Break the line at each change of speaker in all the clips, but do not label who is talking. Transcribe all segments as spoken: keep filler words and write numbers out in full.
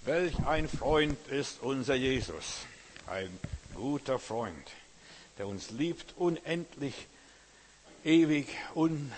Welch ein Freund ist unser Jesus, ein guter Freund, der uns liebt, unendlich, ewig, un,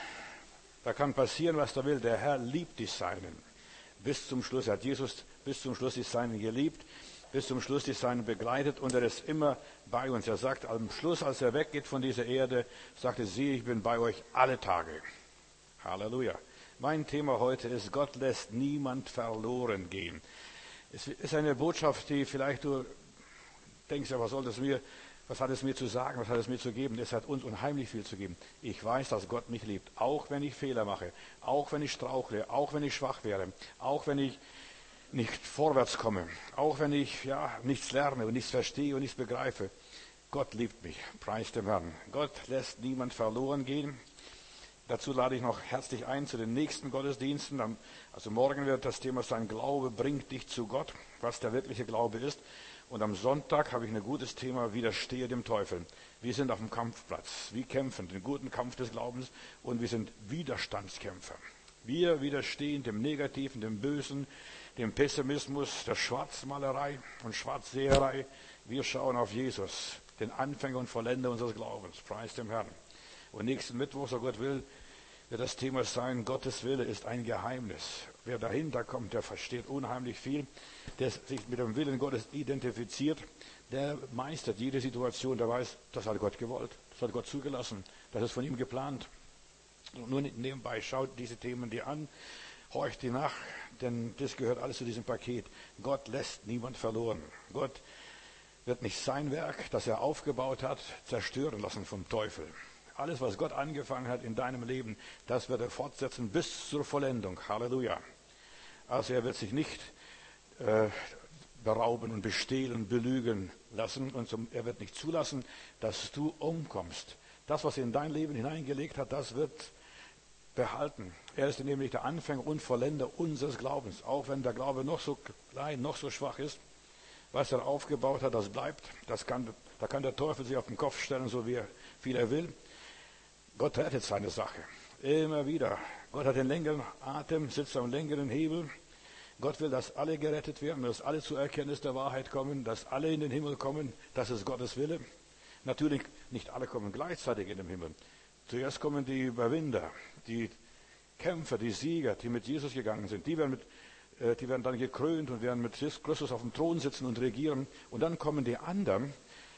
da kann passieren, was da will. Der Herr liebt die Seinen bis zum Schluss. Er hat Jesus bis zum Schluss die Seinen geliebt, bis zum Schluss die Seinen begleitet und er ist immer bei uns. Er sagt am Schluss, als er weggeht von dieser Erde, sagte sie, ich bin bei euch alle Tage. Halleluja. Mein Thema heute ist, Gott lässt niemand verloren gehen. Es ist eine Botschaft, die vielleicht du denkst, ja, was soll das mir, was hat es mir zu sagen, was hat es mir zu geben? Es hat uns unheimlich viel zu geben. Ich weiß, dass Gott mich liebt, auch wenn ich Fehler mache, auch wenn ich strauchle, auch wenn ich schwach wäre, auch wenn ich nicht vorwärts komme, auch wenn ich ja nichts lerne und nichts verstehe und nichts begreife. Gott liebt mich, preis dem Herrn. Gott lässt niemand verloren gehen. Dazu lade ich noch herzlich ein zu den nächsten Gottesdiensten. Also morgen wird das Thema sein, Glaube bringt dich zu Gott, was der wirkliche Glaube ist. Und am Sonntag habe ich ein gutes Thema, widerstehe dem Teufel. Wir sind auf dem Kampfplatz, wir kämpfen den guten Kampf des Glaubens und wir sind Widerstandskämpfer. Wir widerstehen dem Negativen, dem Bösen, dem Pessimismus, der Schwarzmalerei und Schwarzseherei. Wir schauen auf Jesus, den Anfänger und Vollender unseres Glaubens. Preis dem Herrn. Und nächsten Mittwoch, so Gott will, wird das Thema sein, Gottes Wille ist ein Geheimnis. Wer dahinter kommt, der versteht unheimlich viel, der sich mit dem Willen Gottes identifiziert, der meistert jede Situation, der weiß, das hat Gott gewollt, das hat Gott zugelassen, das ist von ihm geplant. Und nur nebenbei, schaut diese Themen dir an, horcht die nach, denn das gehört alles zu diesem Paket. Gott lässt niemand verloren. Gott wird nicht sein Werk, das er aufgebaut hat, zerstören lassen vom Teufel. Alles, was Gott angefangen hat in deinem Leben, das wird er fortsetzen bis zur Vollendung. Halleluja. Also er wird sich nicht äh, berauben und bestehlen, belügen lassen und zum, er wird nicht zulassen, dass du umkommst. Das, was er in dein Leben hineingelegt hat, das wird behalten. Er ist nämlich der Anfänger und Vollender unseres Glaubens. Auch wenn der Glaube noch so klein, noch so schwach ist, was er aufgebaut hat, das bleibt. Das kann, da kann der Teufel sich auf den Kopf stellen, so wie er viel er will. Gott rettet seine Sache. Immer wieder. Gott hat den längeren Atem, sitzt am längeren Hebel. Gott will, dass alle gerettet werden, dass alle zur Erkenntnis der Wahrheit kommen, dass alle in den Himmel kommen. Das ist Gottes Wille. Natürlich, nicht alle kommen gleichzeitig in den Himmel. Zuerst kommen die Überwinder, die Kämpfer, die Sieger, die mit Jesus gegangen sind. Die werden, mit, äh, die werden dann gekrönt und werden mit Christus auf dem Thron sitzen und regieren. Und dann kommen die anderen,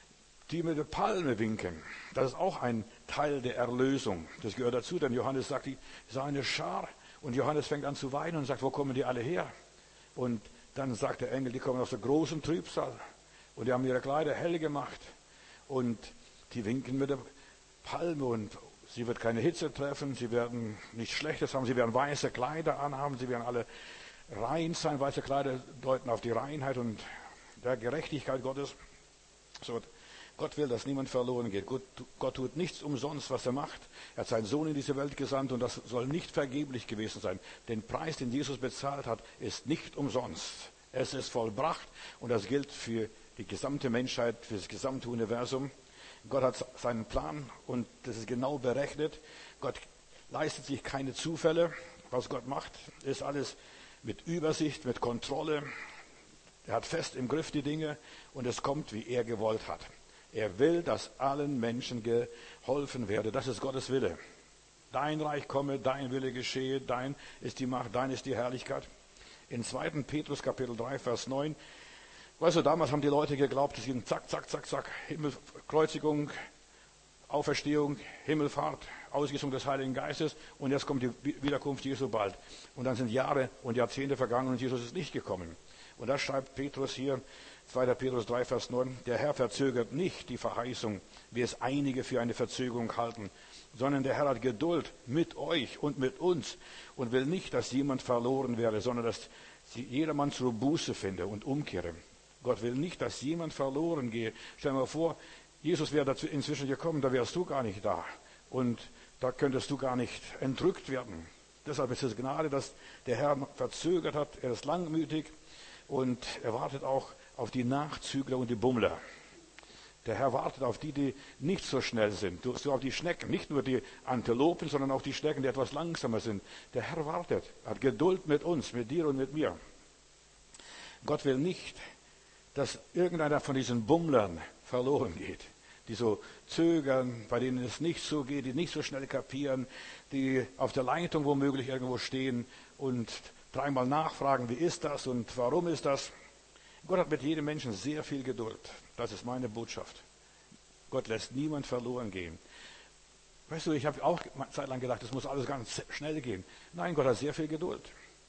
die mit der Palme winken. Das ist auch ein Teil der Erlösung. Das gehört dazu, denn Johannes sagt, ich sah eine Schar und Johannes fängt an zu weinen und sagt, wo kommen die alle her? Und dann sagt der Engel, die kommen aus der großen Trübsal und die haben ihre Kleider hell gemacht und die winken mit der Palme und sie wird keine Hitze treffen, sie werden nichts Schlechtes haben, sie werden weiße Kleider anhaben, sie werden alle rein sein. Weiße Kleider deuten auf die Reinheit und der Gerechtigkeit Gottes. So, Gott will, dass niemand verloren geht. Gott, Gott tut nichts umsonst, was er macht. Er hat seinen Sohn in diese Welt gesandt und das soll nicht vergeblich gewesen sein. Den Preis, den Jesus bezahlt hat, ist nicht umsonst. Es ist vollbracht und das gilt für die gesamte Menschheit, für das gesamte Universum. Gott hat seinen Plan und das ist genau berechnet. Gott leistet sich keine Zufälle. Was Gott macht, ist alles mit Übersicht, mit Kontrolle. Er hat fest im Griff die Dinge und es kommt, wie er gewollt hat. Er will, dass allen Menschen geholfen werde. Das ist Gottes Wille. Dein Reich komme, dein Wille geschehe, dein ist die Macht, dein ist die Herrlichkeit. In zweiten Petrus Kapitel drei, Vers neun. Weißt du, damals haben die Leute geglaubt, es ging zack, zack, zack, zack. Himmel, Kreuzigung, Auferstehung, Himmelfahrt, Ausgießung des Heiligen Geistes und jetzt kommt die Wiederkunft Jesu bald. Und dann sind Jahre und Jahrzehnte vergangen und Jesus ist nicht gekommen. Und da schreibt Petrus hier, zweiter Petrus drei, Vers neun, der Herr verzögert nicht die Verheißung, wie es einige für eine Verzögerung halten, sondern der Herr hat Geduld mit euch und mit uns und will nicht, dass jemand verloren werde, sondern dass jedermann zur Buße finde und umkehre. Gott will nicht, dass jemand verloren gehe. Stell dir mal vor, Jesus wäre dazu inzwischen gekommen, da wärst du gar nicht da. Und da könntest du gar nicht entrückt werden. Deshalb ist es Gnade, dass der Herr verzögert hat. Er ist langmütig und er wartet auch auf die Nachzügler und die Bummler. Der Herr wartet auf die, die nicht so schnell sind. So auf die Schnecken, nicht nur die Antilopen, sondern auch die Schnecken, die etwas langsamer sind. Der Herr wartet, hat Geduld mit uns, mit dir und mit mir. Gott will nicht, dass irgendeiner von diesen Bummlern verloren geht, die so zögern, bei denen es nicht so geht, die nicht so schnell kapieren, die auf der Leitung womöglich irgendwo stehen und dreimal nachfragen, wie ist das und warum ist das. Gott hat mit jedem Menschen sehr viel Geduld. Das ist meine Botschaft. Gott lässt niemand verloren gehen. Weißt du, ich habe auch eine Zeit lang gedacht, das muss alles ganz schnell gehen. Nein, Gott hat sehr viel Geduld.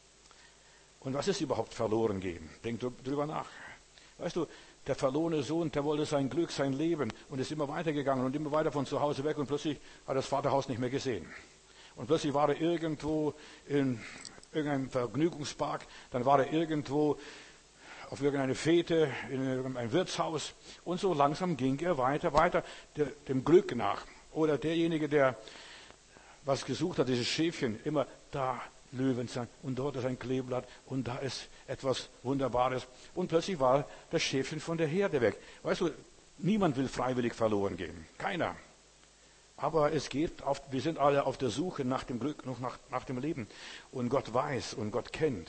Und was ist überhaupt verloren gehen? Denk drüber nach. Weißt du, der verlorene Sohn, der wollte sein Glück, sein Leben und ist immer weitergegangen und immer weiter von zu Hause weg und plötzlich hat er das Vaterhaus nicht mehr gesehen. Und plötzlich war er irgendwo in irgendeinem Vergnügungspark, dann war er irgendwo auf irgendeine Fete, in irgendein Wirtshaus und so langsam ging er weiter, weiter dem Glück nach. Oder derjenige, der was gesucht hat, dieses Schäfchen, immer da Löwenzahn und dort ist ein Kleeblatt und da ist etwas Wunderbares. Und plötzlich war das Schäfchen von der Herde weg. Weißt du, niemand will freiwillig verloren gehen. Keiner. Aber es geht, auf, wir sind alle auf der Suche nach dem Glück, noch nach, nach dem Leben. Und Gott weiß und Gott kennt,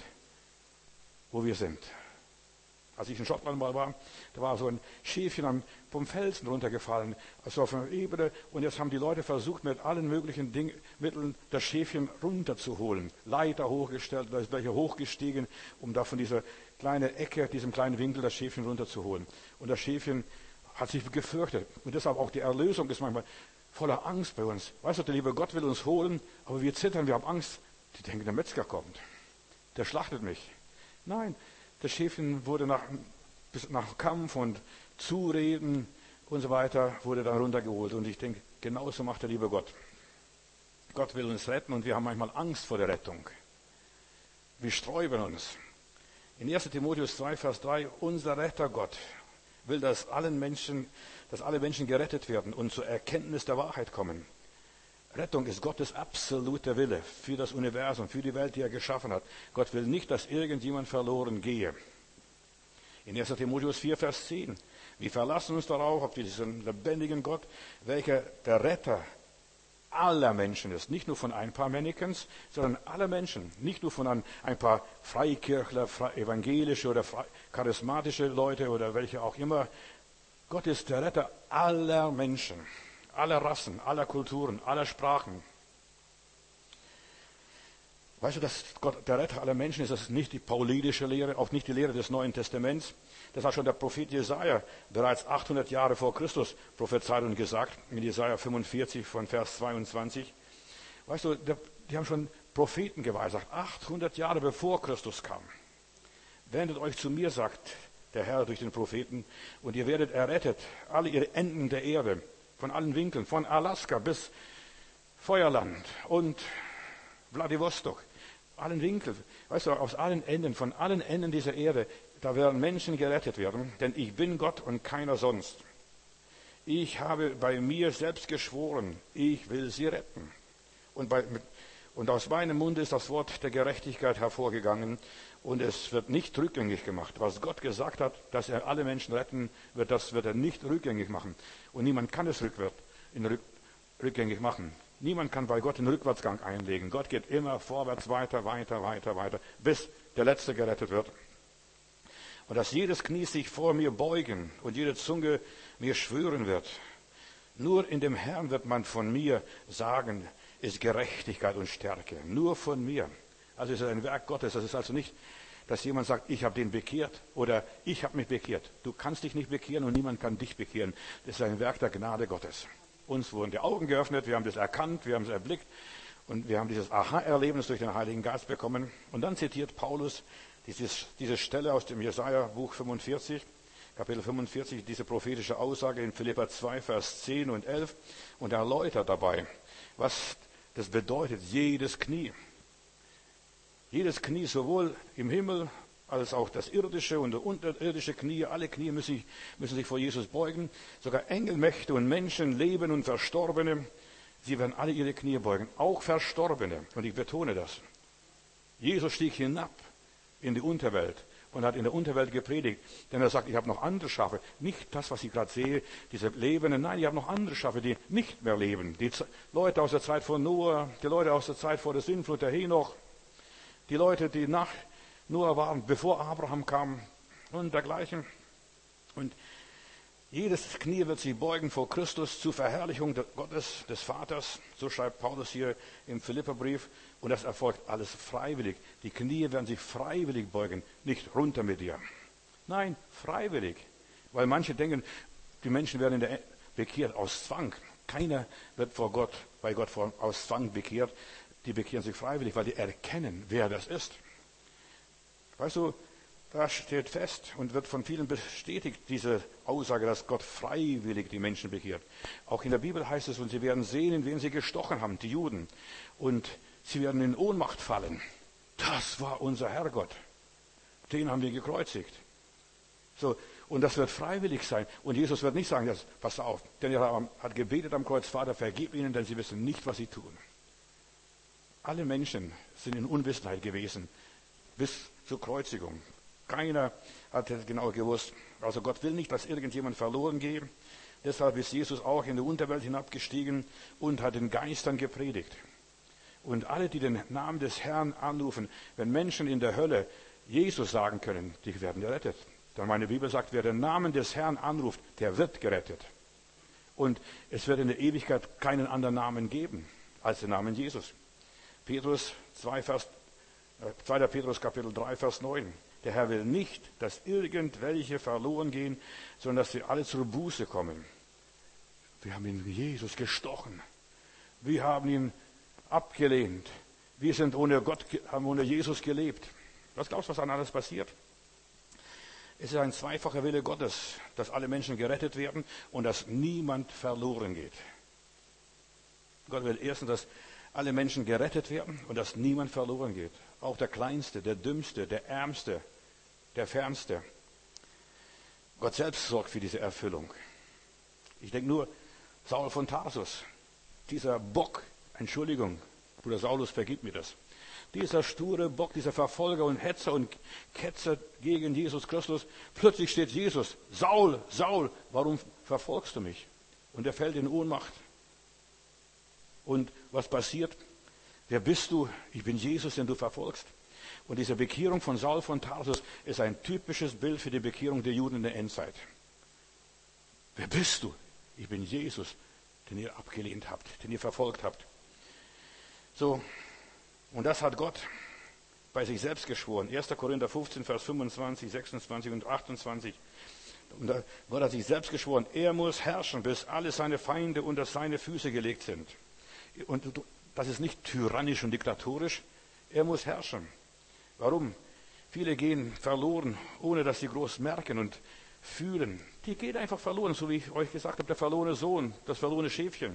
wo wir sind. Als ich in Schottland mal war, da war so ein Schäfchen am, vom Felsen runtergefallen, also auf einer Ebene. Und jetzt haben die Leute versucht, mit allen möglichen Ding, Mitteln das Schäfchen runterzuholen. Leiter hochgestellt, da ist welche hochgestiegen, um da von dieser kleinen Ecke, diesem kleinen Winkel, das Schäfchen runterzuholen. Und das Schäfchen hat sich gefürchtet. Und deshalb auch die Erlösung ist manchmal voller Angst bei uns. Weißt du, der liebe Gott will uns holen, aber wir zittern, wir haben Angst. Die denken, der Metzger kommt. Der schlachtet mich. Nein. Das Schäfchen wurde nach, nach Kampf und Zureden und so weiter, wurde dann runtergeholt. Und ich denke, genauso macht der liebe Gott. Gott will uns retten und wir haben manchmal Angst vor der Rettung. Wir sträuben uns. In erster Timotheus zwei, Vers drei, unser Retter Gott will, dass, allen Menschen, dass alle Menschen gerettet werden und zur Erkenntnis der Wahrheit kommen. Rettung ist Gottes absoluter Wille für das Universum, für die Welt, die er geschaffen hat. Gott will nicht, dass irgendjemand verloren gehe. In erster Timotheus vier, Vers zehn. Wir verlassen uns darauf, auf diesen lebendigen Gott, welcher der Retter aller Menschen ist. Nicht nur von ein paar Männchens, sondern aller Menschen. Nicht nur von ein paar Freikirchler, evangelische oder charismatische Leute oder welche auch immer. Gott ist der Retter aller Menschen. Aller Rassen, aller Kulturen, aller Sprachen. Weißt du, dass Gott der Retter aller Menschen ist, das ist nicht die paulinische Lehre, auch nicht die Lehre des Neuen Testaments. Das hat schon der Prophet Jesaja bereits achthundert Jahre vor Christus prophezeit und gesagt, in Jesaja fünfundvierzig von Vers zweiundzwanzig. Weißt du, die haben schon Propheten geweissagt, achthundert Jahre bevor Christus kam. Wendet euch zu mir, sagt der Herr durch den Propheten, und ihr werdet errettet, alle ihr Enden der Erde. Von allen Winkeln, von Alaska bis Feuerland und Wladiwostok, allen Winkeln, weißt du, aus allen Enden, von allen Enden dieser Erde, da werden Menschen gerettet werden, denn ich bin Gott und keiner sonst. Ich habe bei mir selbst geschworen, ich will sie retten. Und, bei, und aus meinem Munde ist das Wort der Gerechtigkeit hervorgegangen und es wird nicht rückgängig gemacht. Was Gott gesagt hat, dass er alle Menschen retten wird, das wird er nicht rückgängig machen. Und niemand kann es rückwärts, in rück, rückgängig machen. Niemand kann bei Gott den Rückwärtsgang einlegen. Gott geht immer vorwärts, weiter, weiter, weiter, weiter, bis der Letzte gerettet wird. Und dass jedes Knie sich vor mir beugen und jede Zunge mir schwören wird. Nur in dem Herrn wird man von mir sagen, ist Gerechtigkeit und Stärke. Nur von mir. Also es ist ein Werk Gottes. Das ist also nicht, dass jemand sagt, ich habe den bekehrt oder ich habe mich bekehrt. Du kannst dich nicht bekehren und niemand kann dich bekehren. Das ist ein Werk der Gnade Gottes. Uns wurden die Augen geöffnet, wir haben das erkannt, wir haben es erblickt und wir haben dieses Aha-Erlebnis durch den Heiligen Geist bekommen. Und dann zitiert Paulus dieses, diese Stelle aus dem Jesaja-Buch fünfundvierzig, Kapitel fünfundvierzig, diese prophetische Aussage in Philipper zwei, Vers zehn und elf und erläutert dabei, was das bedeutet, jedes Knie. Jedes Knie, sowohl im Himmel als auch das irdische und unterirdische Knie, alle Knie müssen, müssen sich vor Jesus beugen. Sogar Engelmächte und Menschen, Leben und Verstorbene, sie werden alle ihre Knie beugen, auch Verstorbene. Und ich betone das. Jesus stieg hinab in die Unterwelt und hat in der Unterwelt gepredigt. Denn er sagt, ich habe noch andere Schafe. Nicht das, was ich gerade sehe, diese Lebenden. Nein, ich habe noch andere Schafe, die nicht mehr leben. Die Leute aus der Zeit von Noah, die Leute aus der Zeit vor der Sintflut, der Henoch, die Leute, die nach Noah waren, bevor Abraham kam, und dergleichen. Und jedes Knie wird sich beugen vor Christus zur Verherrlichung Gottes, des Vaters. So schreibt Paulus hier im Philipperbrief. Und das erfolgt alles freiwillig. Die Knie werden sich freiwillig beugen, nicht runter mit dir. Nein, freiwillig. Weil manche denken, die Menschen werden in der bekehrt aus Zwang. Keiner wird vor Gott, bei Gott aus Zwang bekehrt. Die bekehren sich freiwillig, weil die erkennen, wer das ist. Weißt du, da steht fest und wird von vielen bestätigt, diese Aussage, dass Gott freiwillig die Menschen bekehrt. Auch in der Bibel heißt es, und sie werden sehen, in wen sie gestochen haben, die Juden. Und sie werden in Ohnmacht fallen. Das war unser Herrgott. Den haben wir gekreuzigt. So, und das wird freiwillig sein. Und Jesus wird nicht sagen, dass, pass auf, denn er hat gebetet am Kreuz, Vater, vergib ihnen, denn sie wissen nicht, was sie tun. Alle Menschen sind in Unwissenheit gewesen, bis zur Kreuzigung. Keiner hat es genau gewusst. Also Gott will nicht, dass irgendjemand verloren geht. Deshalb ist Jesus auch in die Unterwelt hinabgestiegen und hat den Geistern gepredigt. Und alle, die den Namen des Herrn anrufen, wenn Menschen in der Hölle Jesus sagen können, die werden gerettet. Denn meine Bibel sagt, wer den Namen des Herrn anruft, der wird gerettet. Und es wird in der Ewigkeit keinen anderen Namen geben als den Namen Jesus. Petrus zwei, Vers, äh, zweiter Petrus Kapitel drei, Vers neun. Der Herr will nicht, dass irgendwelche verloren gehen, sondern dass sie alle zur Buße kommen. Wir haben ihn Jesus gestochen. Wir haben ihn abgelehnt. Wir sind ohne Gott, haben ohne Jesus gelebt. Was glaubst du, was dann alles passiert? Es ist ein zweifacher Wille Gottes, dass alle Menschen gerettet werden und dass niemand verloren geht. Gott will erstens, dass alle Menschen gerettet werden und dass niemand verloren geht. Auch der Kleinste, der Dümmste, der Ärmste, der Fernste. Gott selbst sorgt für diese Erfüllung. Ich denke nur, Saul von Tarsus, dieser Bock, Entschuldigung, Bruder Saulus, vergib mir das. Dieser sture Bock, dieser Verfolger und Hetzer und Ketzer gegen Jesus Christus. Plötzlich steht Jesus, Saul, Saul, warum verfolgst du mich? Und er fällt in Ohnmacht. Und was passiert? Wer bist du? Ich bin Jesus, den du verfolgst. Und diese Bekehrung von Saul von Tarsus ist ein typisches Bild für die Bekehrung der Juden in der Endzeit. Wer bist du? Ich bin Jesus, den ihr abgelehnt habt, den ihr verfolgt habt. So, und das hat Gott bei sich selbst geschworen. erster Korinther fünfzehn, Vers fünfundzwanzig, sechsundzwanzig und achtundzwanzig. Und da, Gott hat sich selbst geschworen, er muss herrschen, bis alle seine Feinde unter seine Füße gelegt sind. Und das ist nicht tyrannisch und diktatorisch. Er muss herrschen. Warum? Viele gehen verloren, ohne dass sie groß merken und fühlen. Die gehen einfach verloren, so wie ich euch gesagt habe, der verlorene Sohn, das verlorene Schäfchen.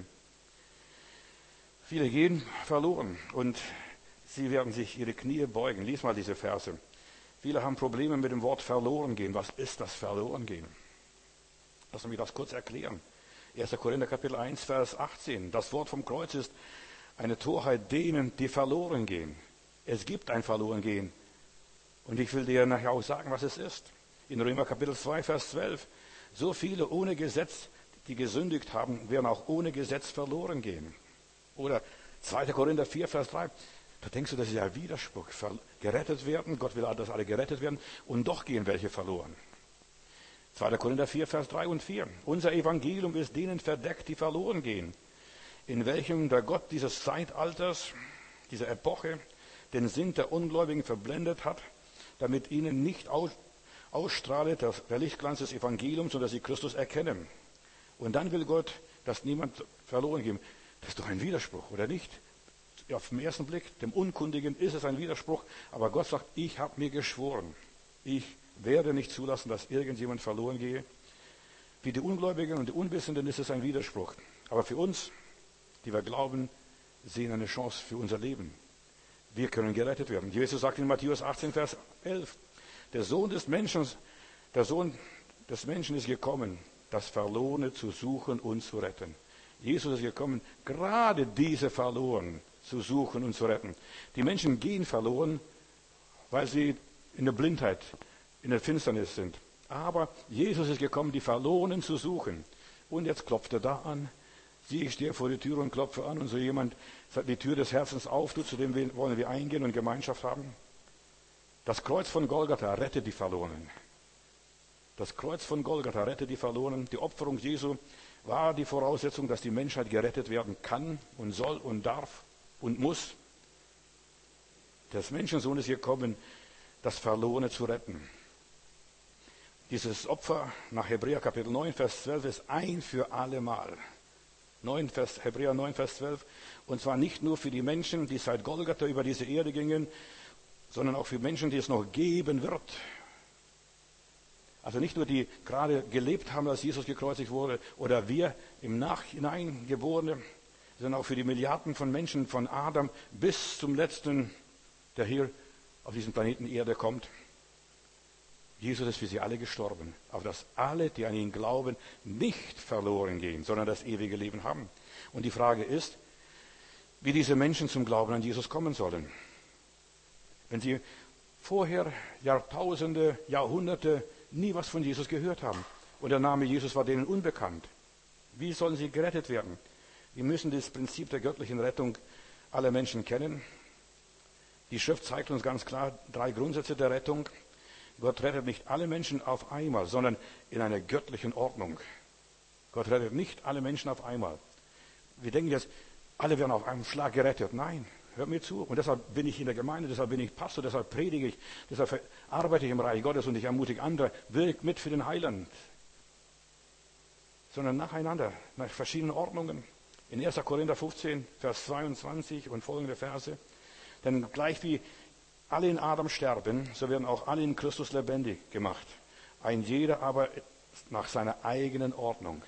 Viele gehen verloren und sie werden sich ihre Knie beugen. Lies mal diese Verse. Viele haben Probleme mit dem Wort verloren gehen. Was ist das verloren gehen? Lass mich das kurz erklären. erster Korinther Kapitel eins, Vers achtzehn. Das Wort vom Kreuz ist eine Torheit denen, die verloren gehen. Es gibt ein Verlorengehen. Und ich will dir nachher auch sagen, was es ist. In Römer Kapitel zwei, Vers zwölf. So viele ohne Gesetz, die gesündigt haben, werden auch ohne Gesetz verloren gehen. Oder zweiter Korinther vier, Vers drei. Da denkst du, das ist ja ein Widerspruch. Gerettet werden, Gott will, dass alle gerettet werden, und doch gehen welche verloren. zweiter Korinther vier, Vers drei und vier. Unser Evangelium ist denen verdeckt, die verloren gehen, in welchem der Gott dieses Zeitalters, dieser Epoche, den Sinn der Ungläubigen verblendet hat, damit ihnen nicht ausstrahlt der Lichtglanz des Evangeliums, sondern sie Christus erkennen. Und dann will Gott, dass niemand verloren geht. Das ist doch ein Widerspruch, oder nicht? Auf den ersten Blick, dem Unkundigen ist es ein Widerspruch, aber Gott sagt, ich habe mir geschworen, ich werde nicht zulassen, dass irgendjemand verloren gehe. Für die Ungläubigen und die Unwissenden ist es ein Widerspruch. Aber für uns, die wir glauben, sehen eine Chance für unser Leben. Wir können gerettet werden. Jesus sagt in Matthäus achtzehn, Vers elf, der Sohn des Menschen, der Sohn des Menschen ist gekommen, das Verlorene zu suchen und zu retten. Jesus ist gekommen, gerade diese Verlorenen zu suchen und zu retten. Die Menschen gehen verloren, weil sie in der Blindheit, in der Finsternis sind. Aber Jesus ist gekommen, die Verlorenen zu suchen. Und jetzt klopft er da an. Sieh, ich stehe vor der Tür und klopfe an, und so jemand die Tür des Herzens auftut, zu dem wollen wir eingehen und Gemeinschaft haben. Das Kreuz von Golgatha rettet die Verlorenen. Das Kreuz von Golgatha rettet die Verlorenen. Die Opferung Jesu war die Voraussetzung, dass die Menschheit gerettet werden kann und soll und darf und muss. Das Menschensohn ist gekommen, das Verlorene zu retten. Dieses Opfer nach Hebräer Kapitel neun, Vers zwölf ist ein für alle Mal. neun, Vers, Hebräer neun, Vers zwölf. Und zwar nicht nur für die Menschen, die seit Golgatha über diese Erde gingen, sondern auch für Menschen, die es noch geben wird. Also nicht nur die gerade gelebt haben, als Jesus gekreuzigt wurde, oder wir im Nachhinein Geborene, sondern auch für die Milliarden von Menschen von Adam bis zum letzten, der hier auf diesen Planeten Erde kommt. Jesus ist für sie alle gestorben, auf dass alle, die an ihn glauben, nicht verloren gehen, sondern das ewige Leben haben. Und die Frage ist, wie diese Menschen zum Glauben an Jesus kommen sollen. Wenn sie vorher Jahrtausende, Jahrhunderte nie was von Jesus gehört haben und der Name Jesus war denen unbekannt, wie sollen sie gerettet werden? Wir müssen das Prinzip der göttlichen Rettung aller Menschen kennen. Die Schrift zeigt uns ganz klar drei Grundsätze der Rettung. Gott rettet nicht alle Menschen auf einmal, sondern in einer göttlichen Ordnung. Gott rettet nicht alle Menschen auf einmal. Wir denken jetzt, alle werden auf einen Schlag gerettet. Nein, hört mir zu. Und deshalb bin ich in der Gemeinde, deshalb bin ich Pastor, deshalb predige ich, deshalb arbeite ich im Reich Gottes und ich ermutige andere, wirkt mit für den Heiland. Sondern nacheinander, nach verschiedenen Ordnungen. In erster Korinther fünfzehn, Vers zweiundzwanzig und folgende Verse. Denn gleich wie alle in Adam sterben, so werden auch alle in Christus lebendig gemacht. Ein jeder aber nach seiner eigenen Ordnung.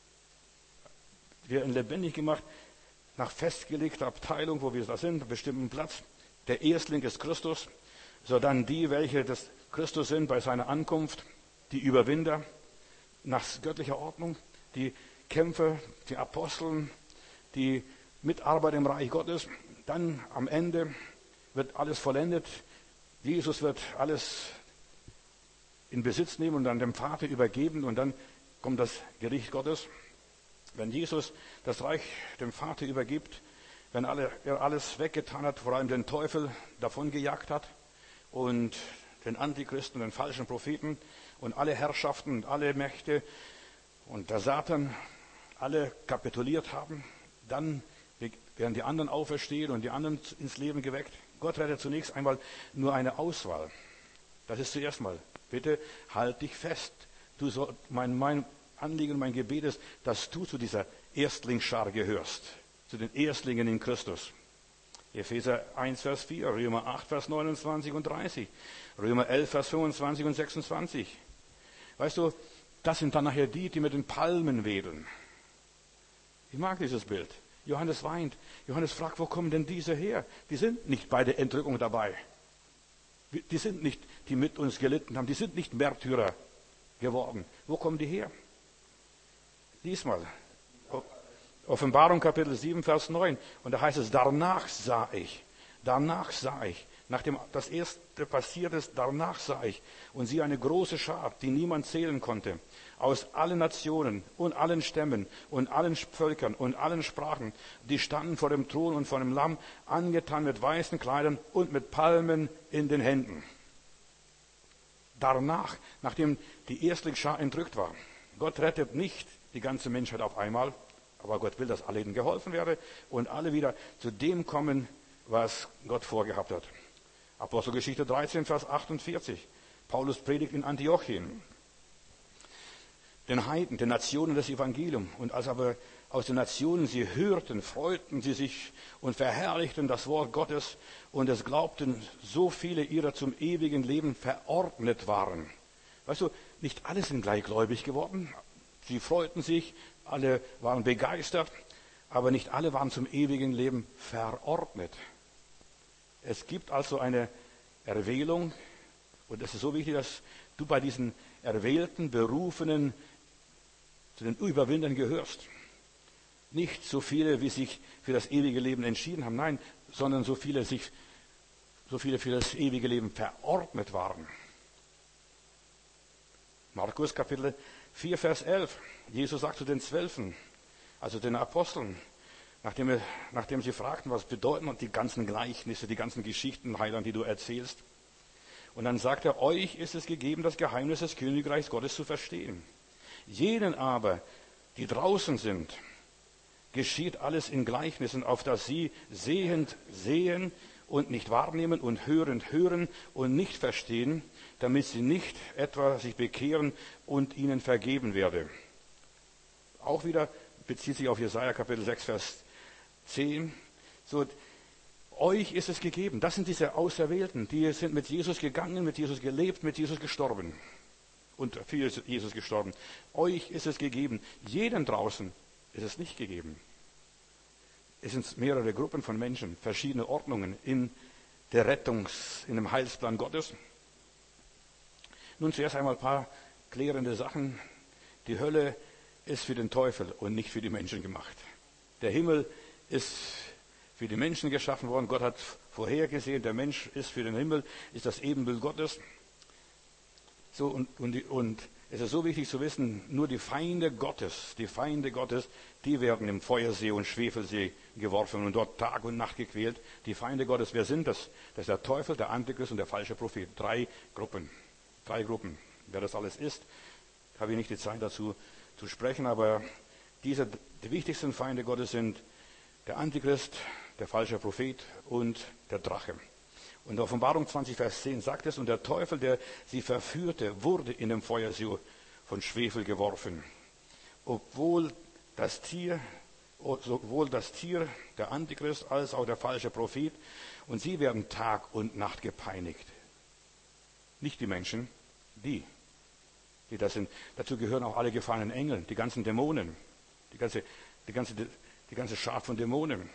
Wir werden lebendig gemacht nach festgelegter Abteilung, wo wir da sind, einem bestimmten Platz. Der Erstling ist Christus, so dann die, welche des Christus sind bei seiner Ankunft, die Überwinder nach göttlicher Ordnung, die Kämpfer, die Aposteln, die Mitarbeiter im Reich Gottes. Dann am Ende wird alles vollendet. Jesus wird alles in Besitz nehmen und dann dem Vater übergeben und dann kommt das Gericht Gottes. Wenn Jesus das Reich dem Vater übergibt, wenn alle, er alles weggetan hat, vor allem den Teufel davongejagt hat und den Antichristen, den falschen Propheten und alle Herrschaften und alle Mächte und der Satan alle kapituliert haben, dann werden die anderen auferstehen und die anderen ins Leben geweckt. Gott rettet zunächst einmal nur eine Auswahl. Das ist zuerst mal. Bitte halt dich fest. Du soll, mein, mein Anliegen, mein Gebet ist, dass du zu dieser Erstlingsschar gehörst. Zu den Erstlingen in Christus. Epheser eins, Vers vier, Römer acht, Vers neunundzwanzig und dreißig, Römer elf, Vers fünfundzwanzig und sechsundzwanzig. Weißt du, das sind dann nachher die, die mit den Palmen wedeln. Ich mag dieses Bild. Johannes weint. Johannes fragt, wo kommen denn diese her? Die sind nicht bei der Entrückung dabei. Die sind nicht, die mit uns gelitten haben. Die sind nicht Märtyrer geworden. Wo kommen die her? Lies mal. Offenbarung Kapitel sieben, Vers neun. Und da heißt es, danach sah ich. Danach sah ich. Nachdem das erste passiert ist, danach sah ich. Und siehe eine große Schar, die niemand zählen konnte. Aus allen Nationen und allen Stämmen und allen Völkern und allen Sprachen, die standen vor dem Thron und vor dem Lamm, angetan mit weißen Kleidern und mit Palmen in den Händen. Danach, nachdem die Erstlingsschar entrückt war. Gott rettet nicht die ganze Menschheit auf einmal, aber Gott will, dass allen geholfen werde und alle wieder zu dem kommen, was Gott vorgehabt hat. Apostelgeschichte dreizehn, Vers achtundvierzig. Paulus predigt in Antiochien. Den Heiden, den Nationen das Evangelium. Und als aber aus den Nationen sie hörten, freuten sie sich und verherrlichten das Wort Gottes und es glaubten so viele ihrer zum ewigen Leben verordnet waren. Weißt du, nicht alle sind gleichgläubig geworden. Sie freuten sich, alle waren begeistert, aber nicht alle waren zum ewigen Leben verordnet. Es gibt also eine Erwählung und es ist so wichtig, dass du bei diesen erwählten, berufenen, zu den Überwindern gehörst. Nicht so viele, wie sich für das ewige Leben entschieden haben, nein, sondern so viele, sich, so viele für das ewige Leben verordnet waren. Markus Kapitel vier, Vers elf. Jesus sagt zu den Zwölfen, also den Aposteln, nachdem, er, nachdem sie fragten, was bedeuten die ganzen Gleichnisse, die ganzen Geschichten, Heiland, die du erzählst. Und dann sagt er, euch ist es gegeben, das Geheimnis des Königreichs Gottes zu verstehen. Jenen aber, die draußen sind, geschieht alles in Gleichnissen, auf dass sie sehend sehen und nicht wahrnehmen und hörend hören und nicht verstehen, damit sie nicht etwa sich bekehren und ihnen vergeben werde. Auch wieder bezieht sich auf Jesaja Kapitel sechs, Vers zehn. So, euch ist es gegeben. Das sind diese Auserwählten, die sind mit Jesus gegangen, mit Jesus gelebt, mit Jesus gestorben. Und für Jesus gestorben. Euch ist es gegeben. Jedem draußen ist es nicht gegeben. Es sind mehrere Gruppen von Menschen, verschiedene Ordnungen in der Rettungs-, in dem Heilsplan Gottes. Nun zuerst einmal ein paar klärende Sachen. Die Hölle ist für den Teufel und nicht für die Menschen gemacht. Der Himmel ist für die Menschen geschaffen worden. Gott hat vorhergesehen, der Mensch ist für den Himmel, ist das Ebenbild Gottes. So, und, und, und es ist so wichtig zu wissen, nur die Feinde Gottes, die Feinde Gottes, die werden im Feuersee und Schwefelsee geworfen und dort Tag und Nacht gequält. Die Feinde Gottes, wer sind das? Das ist der Teufel, der Antichrist und der falsche Prophet. Drei Gruppen. Drei Gruppen. Wer das alles ist, habe ich nicht die Zeit dazu zu sprechen, aber diese, die wichtigsten Feinde Gottes sind der Antichrist, der falsche Prophet und der Drache. Und Offenbarung zwanzig, Vers zehn sagt es, und der Teufel, der sie verführte, wurde in dem Feuersee von Schwefel geworfen. Obwohl das Tier, sowohl das Tier, der Antichrist, als auch der falsche Prophet, und sie werden Tag und Nacht gepeinigt. Nicht die Menschen, die, die das sind. Dazu gehören auch alle gefallenen Engel, die ganzen Dämonen, die ganze, die ganze, die ganze Schar von Dämonen.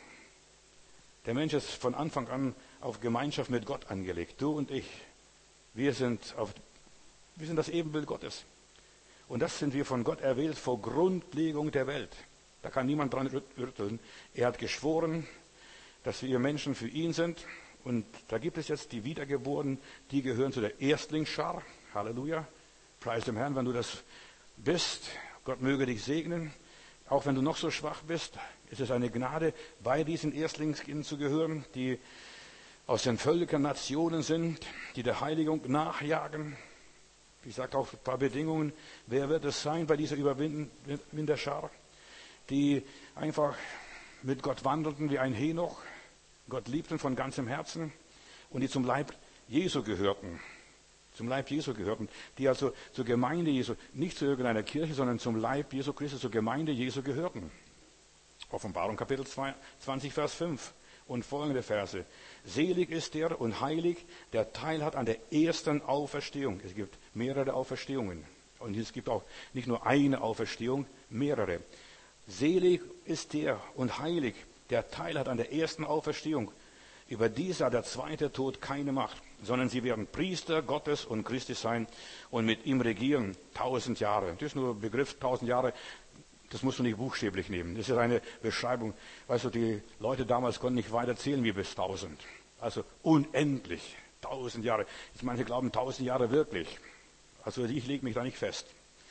Der Mensch ist von Anfang an auf Gemeinschaft mit Gott angelegt. Du und ich, wir sind, auf, wir sind das Ebenbild Gottes. Und das sind wir von Gott erwählt vor Grundlegung der Welt. Da kann niemand dran rütteln. Er hat geschworen, dass wir Menschen für ihn sind. Und da gibt es jetzt die Wiedergeborenen, die gehören zu der Erstlingsschar. Halleluja. Preis dem Herrn, wenn du das bist. Gott möge dich segnen. Auch wenn du noch so schwach bist, ist es eine Gnade, bei diesen Erstlingskindern zu gehören, die aus den Völkern, Nationen sind, die der Heiligung nachjagen. Ich sage auch ein paar Bedingungen. Wer wird es sein bei dieser Überwinderschar, die einfach mit Gott wandelten wie ein Henoch, Gott liebten von ganzem Herzen und die zum Leib Jesu gehörten. Zum Leib Jesu gehörten, die also zur Gemeinde Jesu, nicht zu irgendeiner Kirche, sondern zum Leib Jesu Christi, zur Gemeinde Jesu gehörten. Offenbarung Kapitel zwanzig, Vers fünf und folgende Verse. Selig ist der und heilig, der Teil hat an der ersten Auferstehung. Es gibt mehrere Auferstehungen. Und es gibt auch nicht nur eine Auferstehung, mehrere. Selig ist der und heilig, der Teil hat an der ersten Auferstehung. Über diese hat der zweite Tod keine Macht, sondern sie werden Priester Gottes und Christi sein und mit ihm regieren tausend Jahre. Das ist nur ein Begriff, tausend Jahre, das musst du nicht buchstäblich nehmen. Das ist eine Beschreibung. Weißt du, die Leute damals konnten nicht weiter zählen wie bis tausend. Also unendlich, tausend Jahre. Jetzt manche glauben tausend Jahre wirklich. Also ich lege mich da nicht fest.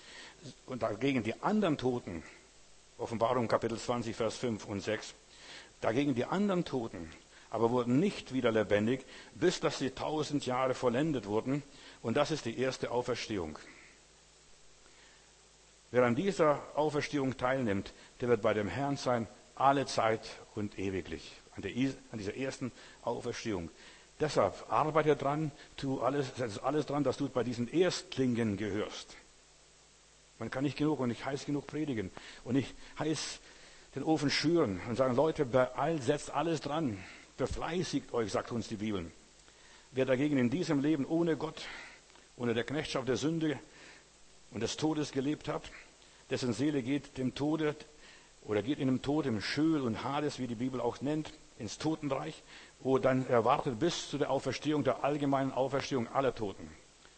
Und dagegen die anderen Toten, Offenbarung Kapitel zwanzig, Vers fünf und sechs, dagegen die anderen Toten, aber wurden nicht wieder lebendig, bis dass die tausend Jahre vollendet wurden. Und das ist die erste Auferstehung. Wer an dieser Auferstehung teilnimmt, der wird bei dem Herrn sein, alle Zeit und ewiglich. An, der, an dieser ersten Auferstehung. Deshalb arbeite dran, tu alles, setz alles dran, dass du bei diesen Erstlingen gehörst. Man kann nicht genug und ich heiß genug predigen. Und ich heiß den Ofen schüren und sagen, Leute, beeilt, setzt alles dran. Befleißigt euch, sagt uns die Bibel. Wer dagegen in diesem Leben ohne Gott, ohne der Knechtschaft der Sünde und des Todes gelebt hat, dessen Seele geht dem Tode oder geht in dem Tod, im Schöl und Hades, wie die Bibel auch nennt, ins Totenreich, wo dann erwartet bis zu der Auferstehung, der allgemeinen Auferstehung aller Toten.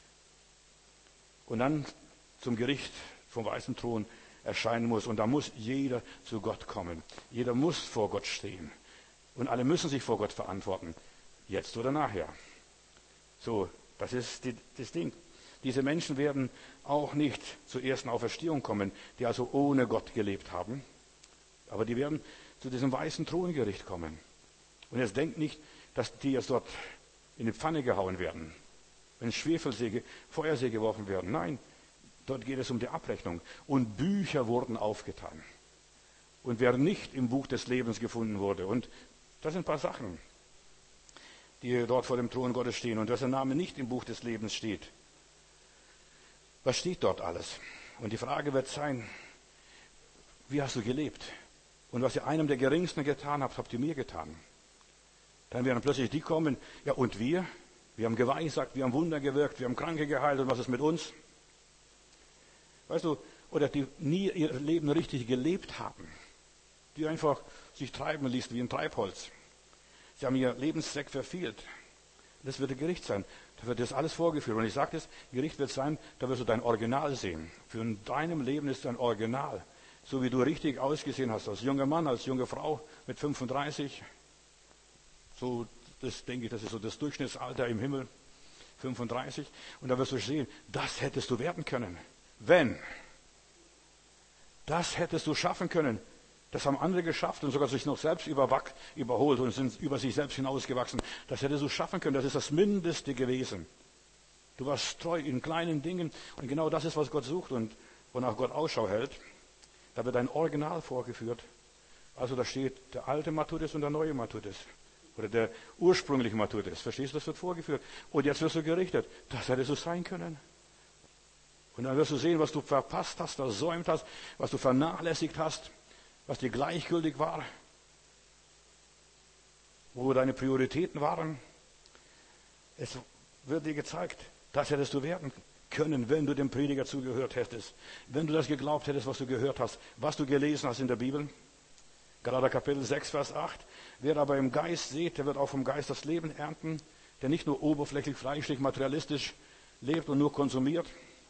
Und dann zum Gericht vom weißen Thron erscheinen muss. Und da muss jeder zu Gott kommen. Jeder muss vor Gott stehen. Und alle müssen sich vor Gott verantworten. Jetzt oder nachher. So, das ist die, das Ding. Diese Menschen werden auch nicht zur ersten Auferstehung kommen, die also ohne Gott gelebt haben. Aber die werden zu diesem weißen Throngericht kommen. Und jetzt denkt nicht, dass die jetzt dort in die Pfanne gehauen werden. wenn Schwefelsee, Feuersee geworfen werden. Nein, dort geht es um die Abrechnung. Und Bücher wurden aufgetan. Und wer nicht im Buch des Lebens gefunden wurde. Und das sind ein paar Sachen, die dort vor dem Thron Gottes stehen. Und dass der Name nicht im Buch des Lebens steht. Was steht dort alles? Und die Frage wird sein, wie hast du gelebt? Und was ihr einem der Geringsten getan habt, habt ihr mir getan. Dann werden plötzlich die kommen, ja und wir? Wir haben geweissagt, wir haben Wunder gewirkt, wir haben Kranke geheilt und was ist mit uns? Weißt du, oder die nie ihr Leben richtig gelebt haben, die einfach sich treiben ließen wie ein Treibholz. Sie haben ihr Lebenszweck verfehlt. Das wird ein Gericht sein. Da wird das alles vorgeführt. Und ich sage das, Gericht wird sein, da wirst du dein Original sehen. Für in deinem Leben ist dein Original. So wie du richtig ausgesehen hast, als junger Mann, als junge Frau mit fünfunddreißig. So, das denke ich, das ist so das Durchschnittsalter im Himmel. fünfunddreißig. Und da wirst du sehen, das hättest du werden können. Wenn. Das hättest du schaffen können. Das haben andere geschafft und sogar sich noch selbst überwack, überholt und sind über sich selbst hinausgewachsen. Das hättest du schaffen können. Das ist das Mindeste gewesen. Du warst treu in kleinen Dingen. Und genau das ist, was Gott sucht und wonach Gott Ausschau hält. Da wird ein Original vorgeführt. Also da steht der alte Matthäus und der neue Matthäus. Oder der ursprüngliche Matthäus. Verstehst du, das wird vorgeführt. Und jetzt wirst du gerichtet. Das hätte so sein können. Und dann wirst du sehen, was du verpasst hast, versäumt hast, was du vernachlässigt hast, was dir gleichgültig war, wo deine Prioritäten waren. Es wird dir gezeigt, das hättest du werden können, wenn du dem Prediger zugehört hättest, wenn du das geglaubt hättest, was du gehört hast, was du gelesen hast in der Bibel. Galater Kapitel sechs, Vers acht. Wer aber im Geist sieht, der wird auch vom Geist das Leben ernten, der nicht nur oberflächlich, fleischlich, materialistisch lebt und nur konsumiert.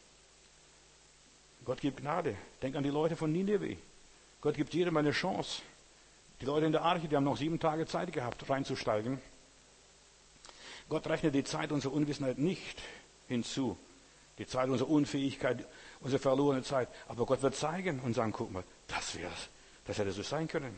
Gott gibt Gnade. Denk an die Leute von Nineveh. Gott gibt jedem eine Chance. Die Leute in der Arche, die haben noch sieben Tage Zeit gehabt, reinzusteigen. Gott rechnet die Zeit unserer Unwissenheit nicht hinzu. Die Zeit unserer Unfähigkeit, unsere verlorene Zeit. Aber Gott wird zeigen und sagen, guck mal, das wär's. Das hätte so sein können.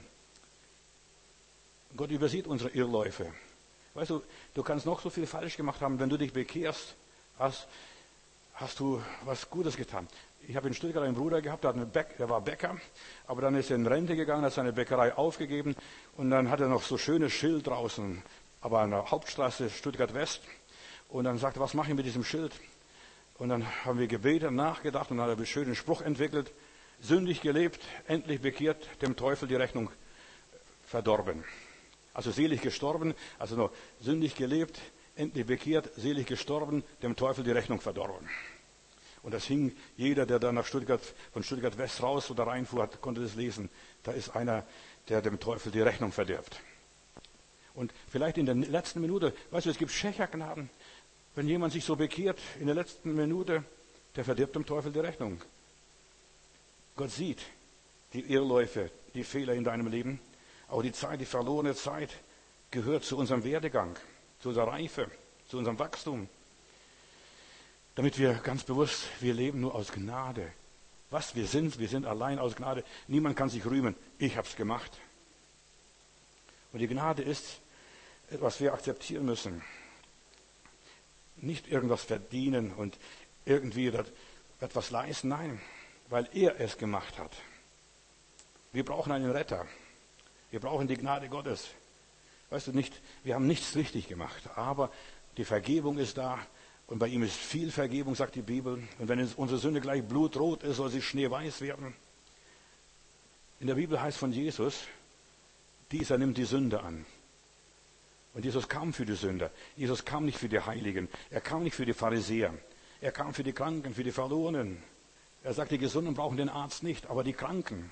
Gott übersieht unsere Irrläufe. Weißt du, du kannst noch so viel falsch gemacht haben, wenn du dich bekehrst, hast, hast du was Gutes getan. Ich habe in Stuttgart einen Bruder gehabt, der, hat eine Bäck, der war Bäcker, aber dann ist er in Rente gegangen, hat seine Bäckerei aufgegeben und dann hat er noch so schönes Schild draußen, aber an der Hauptstraße Stuttgart West. Und dann sagte er, was mache ich mit diesem Schild? Und dann haben wir gebetet, nachgedacht und dann hat er einen schönen Spruch entwickelt. Sündig gelebt, endlich bekehrt, dem Teufel die Rechnung verdorben. Also selig gestorben, also nur sündig gelebt, endlich bekehrt, selig gestorben, dem Teufel die Rechnung verdorben. Und das hing, jeder, der da nach Stuttgart, von Stuttgart West raus oder reinfuhr, hat, konnte das lesen. Da ist einer, der dem Teufel die Rechnung verdirbt. Und vielleicht in der letzten Minute, weißt du, es gibt Schächergnaden. Wenn jemand sich so bekehrt, in der letzten Minute, der verdirbt dem Teufel die Rechnung. Gott sieht die Irrläufe, die Fehler in deinem Leben. Auch die Zeit, die verlorene Zeit, gehört zu unserem Werdegang, zu unserer Reife, zu unserem Wachstum. Damit wir ganz bewusst, wir leben nur aus Gnade. Was wir sind, wir sind allein aus Gnade. Niemand kann sich rühmen, ich habe es gemacht. Und die Gnade ist, was wir akzeptieren müssen. Nicht irgendwas verdienen und irgendwie etwas leisten, nein, weil er es gemacht hat. Wir brauchen einen Retter. Wir brauchen die Gnade Gottes. Weißt du nicht, wir haben nichts richtig gemacht, aber die Vergebung ist da. Und bei ihm ist viel Vergebung, sagt die Bibel. Und wenn unsere Sünde gleich blutrot ist, soll sie schneeweiß werden. In der Bibel heißt von Jesus, dieser nimmt die Sünde an. Und Jesus kam für die Sünder. Jesus kam nicht für die Heiligen. Er kam nicht für die Pharisäer. Er kam für die Kranken, für die Verlorenen. Er sagt, die Gesunden brauchen den Arzt nicht, aber die Kranken.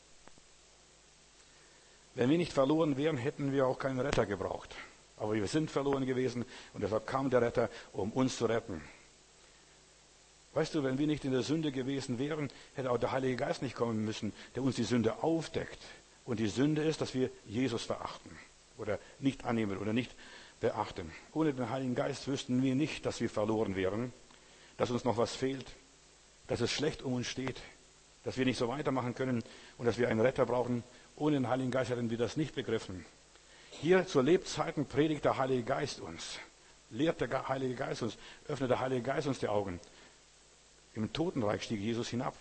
Wenn wir nicht verloren wären, hätten wir auch keinen Retter gebraucht. Aber wir sind verloren gewesen und deshalb kam der Retter, um uns zu retten. Weißt du, wenn wir nicht in der Sünde gewesen wären, hätte auch der Heilige Geist nicht kommen müssen, der uns die Sünde aufdeckt. Und die Sünde ist, dass wir Jesus verachten oder nicht annehmen oder nicht beachten. Ohne den Heiligen Geist wüssten wir nicht, dass wir verloren wären, dass uns noch was fehlt, dass es schlecht um uns steht, dass wir nicht so weitermachen können und dass wir einen Retter brauchen. Ohne den Heiligen Geist hätten wir das nicht begriffen. Hier zur Lebzeiten predigt der Heilige Geist uns. lehrt der Heilige Geist uns, öffnet der Heilige Geist uns die Augen. Im Totenreich stieg Jesus hinab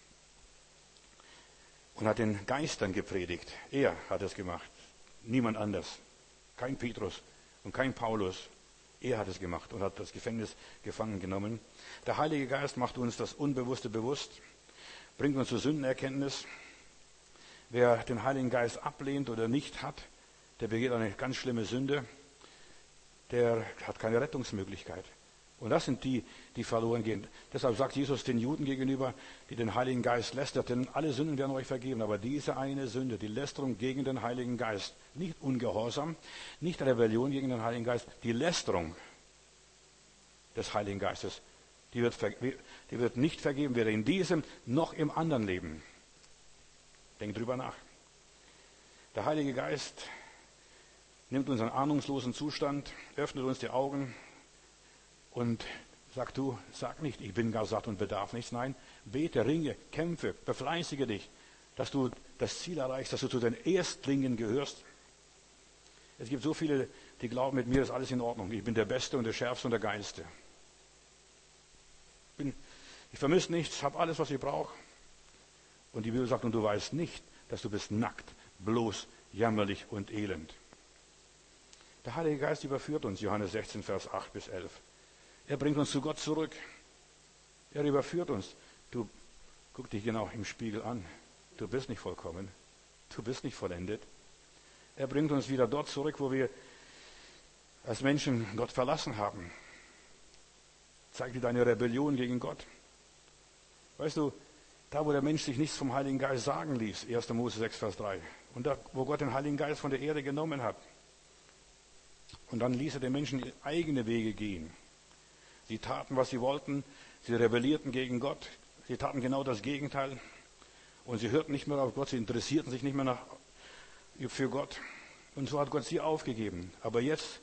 und hat den Geistern gepredigt. Er hat es gemacht, niemand anders. Kein Petrus und kein Paulus. Er hat es gemacht und hat das Gefängnis gefangen genommen. Der Heilige Geist macht uns das Unbewusste bewusst, bringt uns zur Sündenerkenntnis. Wer den Heiligen Geist ablehnt oder nicht hat, der begeht eine ganz schlimme Sünde. Der hat keine Rettungsmöglichkeit. Und das sind die, die verloren gehen. Deshalb sagt Jesus den Juden gegenüber, die den Heiligen Geist lästerten, alle Sünden werden euch vergeben. Aber diese eine Sünde, die Lästerung gegen den Heiligen Geist, nicht Ungehorsam, nicht Rebellion gegen den Heiligen Geist, die Lästerung des Heiligen Geistes, die wird, die wird nicht vergeben, weder in diesem noch im anderen Leben. Denkt drüber nach. Der Heilige Geist nimmt unseren ahnungslosen Zustand, öffnet uns die Augen und sagt, du, sag nicht, ich bin gar satt und bedarf nichts. Nein, bete, ringe, kämpfe, befleißige dich, dass du das Ziel erreichst, dass du zu den Erstlingen gehörst. Es gibt so viele, die glauben, mit mir ist alles in Ordnung. Ich bin der Beste und der Schärfste und der Geilste. Bin, ich vermisse nichts, habe alles, was ich brauche. Und die Bibel sagt, und du weißt nicht, dass du bist nackt, bloß, jämmerlich und elend. Der Heilige Geist überführt uns, Johannes sechzehn, Vers acht bis elf. Er bringt uns zu Gott zurück. Er überführt uns. Du, guck dich genau im Spiegel an. Du bist nicht vollkommen. Du bist nicht vollendet. Er bringt uns wieder dort zurück, wo wir als Menschen Gott verlassen haben. Zeig dir deine Rebellion gegen Gott. Weißt du, da wo der Mensch sich nichts vom Heiligen Geist sagen ließ, erster Mose sechs, Vers drei, und da wo Gott den Heiligen Geist von der Erde genommen hat, und dann ließ er den Menschen eigene Wege gehen. Sie taten, was sie wollten, sie rebellierten gegen Gott, sie taten genau das Gegenteil und sie hörten nicht mehr auf Gott, sie interessierten sich nicht mehr nach, für Gott und so hat Gott sie aufgegeben. Aber jetzt,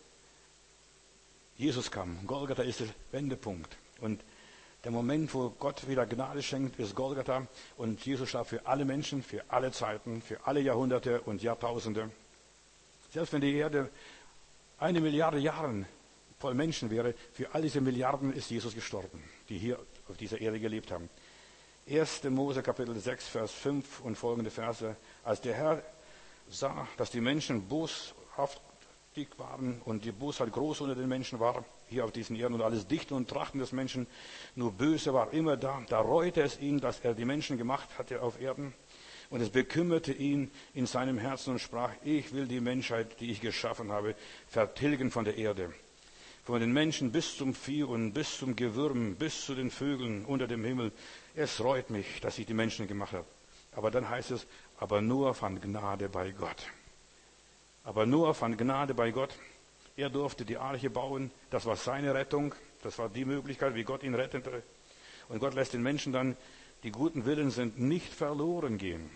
Jesus kam, Golgatha ist der Wendepunkt und der Moment, wo Gott wieder Gnade schenkt, ist Golgatha und Jesus starb für alle Menschen, für alle Zeiten, für alle Jahrhunderte und Jahrtausende. Selbst wenn die Erde eine Milliarde Jahre voll Menschen wäre, für all diese Milliarden ist Jesus gestorben, die hier auf dieser Erde gelebt haben. erster Mose Kapitel sechs, Vers fünf und folgende Verse. Als der Herr sah, dass die Menschen boshaftig waren und die Bosheit groß unter den Menschen war, hier auf diesen Erden und alles Dichten und Trachten des Menschen nur böse war immer da, da reute es ihn, dass er die Menschen gemacht hatte auf Erden. Und es bekümmerte ihn in seinem Herzen und sprach, ich will die Menschheit, die ich geschaffen habe, vertilgen von der Erde. Von den Menschen bis zum Vieh und bis zum Gewürm, bis zu den Vögeln unter dem Himmel. Es reut mich, dass ich die Menschen gemacht habe. Aber dann heißt es, aber nur von Gnade bei Gott. Aber nur von Gnade bei Gott. Er durfte die Arche bauen, das war seine Rettung, das war die Möglichkeit, wie Gott ihn rettete. Und Gott lässt den Menschen dann, die guten Willen sind, nicht verloren gehen.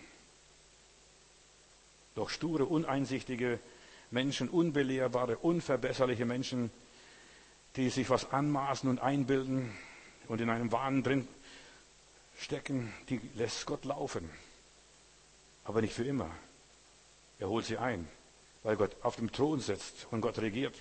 Doch sture, uneinsichtige Menschen, unbelehrbare, unverbesserliche Menschen, die sich was anmaßen und einbilden und in einem Wahn drin stecken, die lässt Gott laufen. Aber nicht für immer. Er holt sie ein, weil Gott auf dem Thron sitzt und Gott regiert.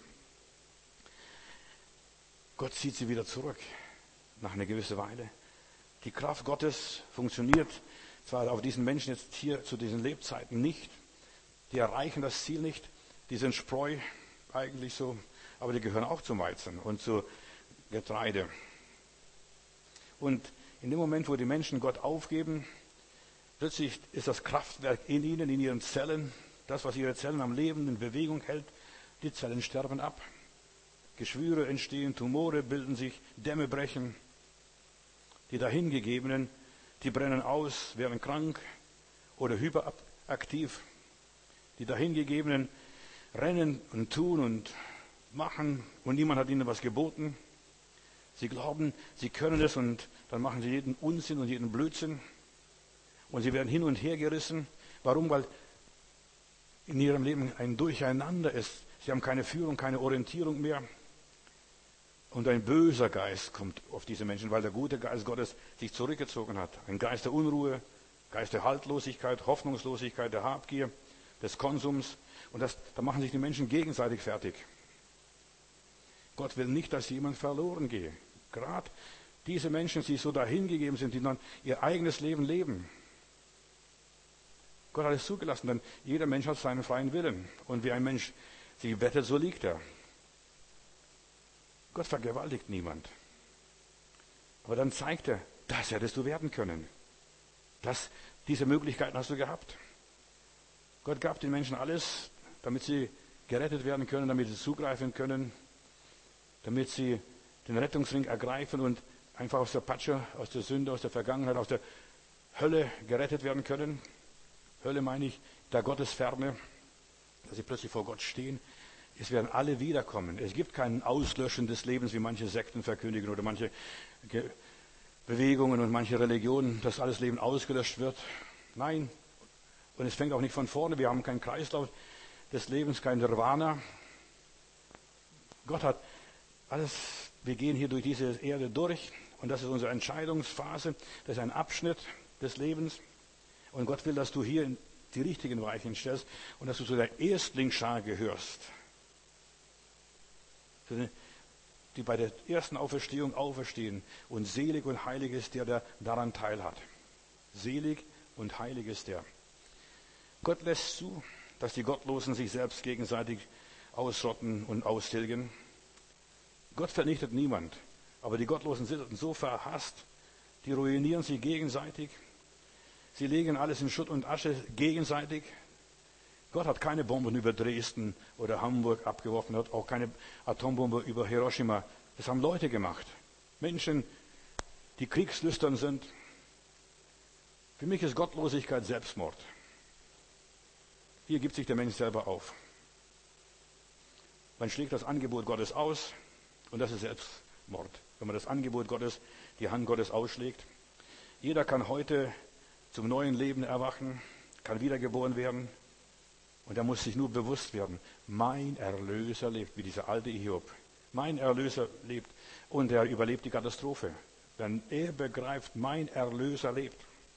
Gott zieht sie wieder zurück nach einer gewissen Weile. Die Kraft Gottes funktioniert zwar auf diesen Menschen jetzt hier zu diesen Lebzeiten nicht. Die erreichen das Ziel nicht. Die sind Spreu eigentlich so, aber die gehören auch zum Weizen und zu Getreide. Und in dem Moment, wo die Menschen Gott aufgeben, plötzlich ist das Kraftwerk in ihnen, in ihren Zellen, das, was ihre Zellen am Leben in Bewegung hält, die Zellen sterben ab. Geschwüre entstehen, Tumore bilden sich, Dämme brechen. Die Dahingegebenen, die brennen aus, werden krank oder hyperaktiv. Die Dahingegebenen rennen und tun und machen und niemand hat ihnen was geboten. Sie glauben, sie können es und dann machen sie jeden Unsinn und jeden Blödsinn. Und sie werden hin und her gerissen. Warum? Weil in ihrem Leben ein Durcheinander ist. Sie haben keine Führung, keine Orientierung mehr. Und ein böser Geist kommt auf diese Menschen, weil der gute Geist Gottes sich zurückgezogen hat. Ein Geist der Unruhe, Geist der Haltlosigkeit, Hoffnungslosigkeit, der Habgier, des Konsums. Und das, da machen sich die Menschen gegenseitig fertig. Gott will nicht, dass jemand verloren gehe. Gerade diese Menschen, die so dahingegeben sind, die dann ihr eigenes Leben leben. Gott hat es zugelassen, denn jeder Mensch hat seinen freien Willen. Und wie ein Mensch sich wettet, so liegt er. Gott vergewaltigt niemand. Aber dann zeigt er, das hättest du werden können. Das, diese Möglichkeiten hast du gehabt. Gott gab den Menschen alles, damit sie gerettet werden können, damit sie zugreifen können, damit sie den Rettungsring ergreifen und einfach aus der Patsche, aus der Sünde, aus der Vergangenheit, aus der Hölle gerettet werden können. Hölle meine ich, der Gottesferne, dass sie plötzlich vor Gott stehen. Es werden alle wiederkommen. Es gibt kein Auslöschen des Lebens, wie manche Sekten verkündigen oder manche Ge- Bewegungen und manche Religionen, dass alles Leben ausgelöscht wird. Nein. Und es fängt auch nicht von vorne. Wir haben keinen Kreislauf des Lebens, kein Nirvana. Gott hat alles, wir gehen hier durch diese Erde durch und das ist unsere Entscheidungsphase. Das ist ein Abschnitt des Lebens. Und Gott will, dass du hier die richtigen Weichen stellst und dass du zu der Erstlingsschar gehörst. Die bei der ersten Auferstehung auferstehen. Und selig und heilig ist der, der daran teilhat. Selig und heilig ist der. Gott lässt zu, dass die Gottlosen sich selbst gegenseitig ausrotten und austilgen. Gott vernichtet niemand. Aber die Gottlosen sind so verhasst, die ruinieren sich gegenseitig. Sie legen alles in Schutt und Asche gegenseitig. Gott hat keine Bomben über Dresden oder Hamburg abgeworfen, hat auch keine Atombombe über Hiroshima. Das haben Leute gemacht. Menschen, die kriegslüstern sind. Für mich ist Gottlosigkeit Selbstmord. Hier gibt sich der Mensch selber auf. Man schlägt das Angebot Gottes aus und das ist Selbstmord. Wenn man das Angebot Gottes, die Hand Gottes ausschlägt. Jeder kann heute zum neuen Leben erwachen, kann wiedergeboren werden. Und er muss sich nur bewusst werden, mein Erlöser lebt, wie dieser alte Hiob. Mein Erlöser lebt und er überlebt die Katastrophe. Wenn er begreift, mein Erlöser lebt.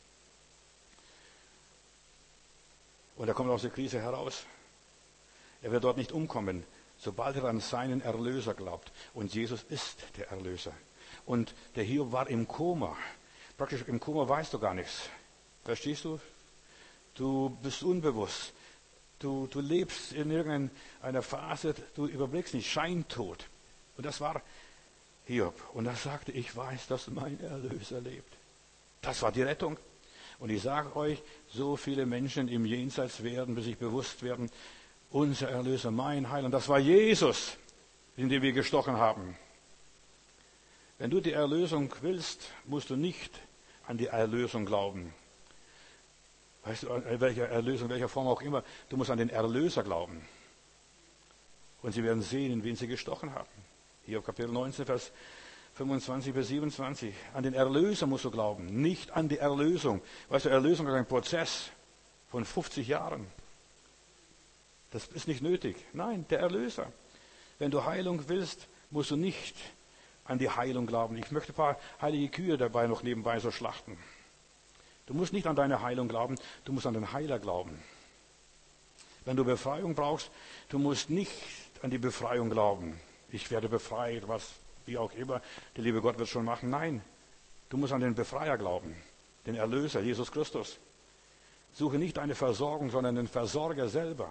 Und er kommt aus der Krise heraus. Er wird dort nicht umkommen, sobald er an seinen Erlöser glaubt. Und Jesus ist der Erlöser. Und der Hiob war im Koma. Praktisch im Koma weißt du gar nichts. Verstehst du? Du bist unbewusst. Du, du lebst in irgendeiner Phase, du überblickst nicht, Scheintod. Und das war Hiob. Und er sagte, ich weiß, dass mein Erlöser lebt. Das war die Rettung. Und ich sage euch, so viele Menschen im Jenseits werden, bis sich bewusst werden, unser Erlöser, mein Heil. Und das war Jesus, in den wir gestochen haben. Wenn du die Erlösung willst, musst du nicht an die Erlösung glauben. Weißt du, in welcher Erlösung, in welcher Form auch immer, du musst an den Erlöser glauben. Und sie werden sehen, in wen sie gestochen haben. Hier auf Kapitel neunzehn, Vers fünfundzwanzig bis siebenundzwanzig. An den Erlöser musst du glauben, nicht an die Erlösung. Weißt du, Erlösung ist ein Prozess von fünfzig Jahren. Das ist nicht nötig. Nein, der Erlöser. Wenn du Heilung willst, musst du nicht an die Heilung glauben. Ich möchte ein paar heilige Kühe dabei noch nebenbei so schlachten. Du musst nicht an deine Heilung glauben, du musst an den Heiler glauben. Wenn du Befreiung brauchst, du musst nicht an die Befreiung glauben. Ich werde befreit, was, wie auch immer, der liebe Gott wird schon machen. Nein, du musst an den Befreier glauben, den Erlöser, Jesus Christus. Suche nicht eine Versorgung, sondern den Versorger selber.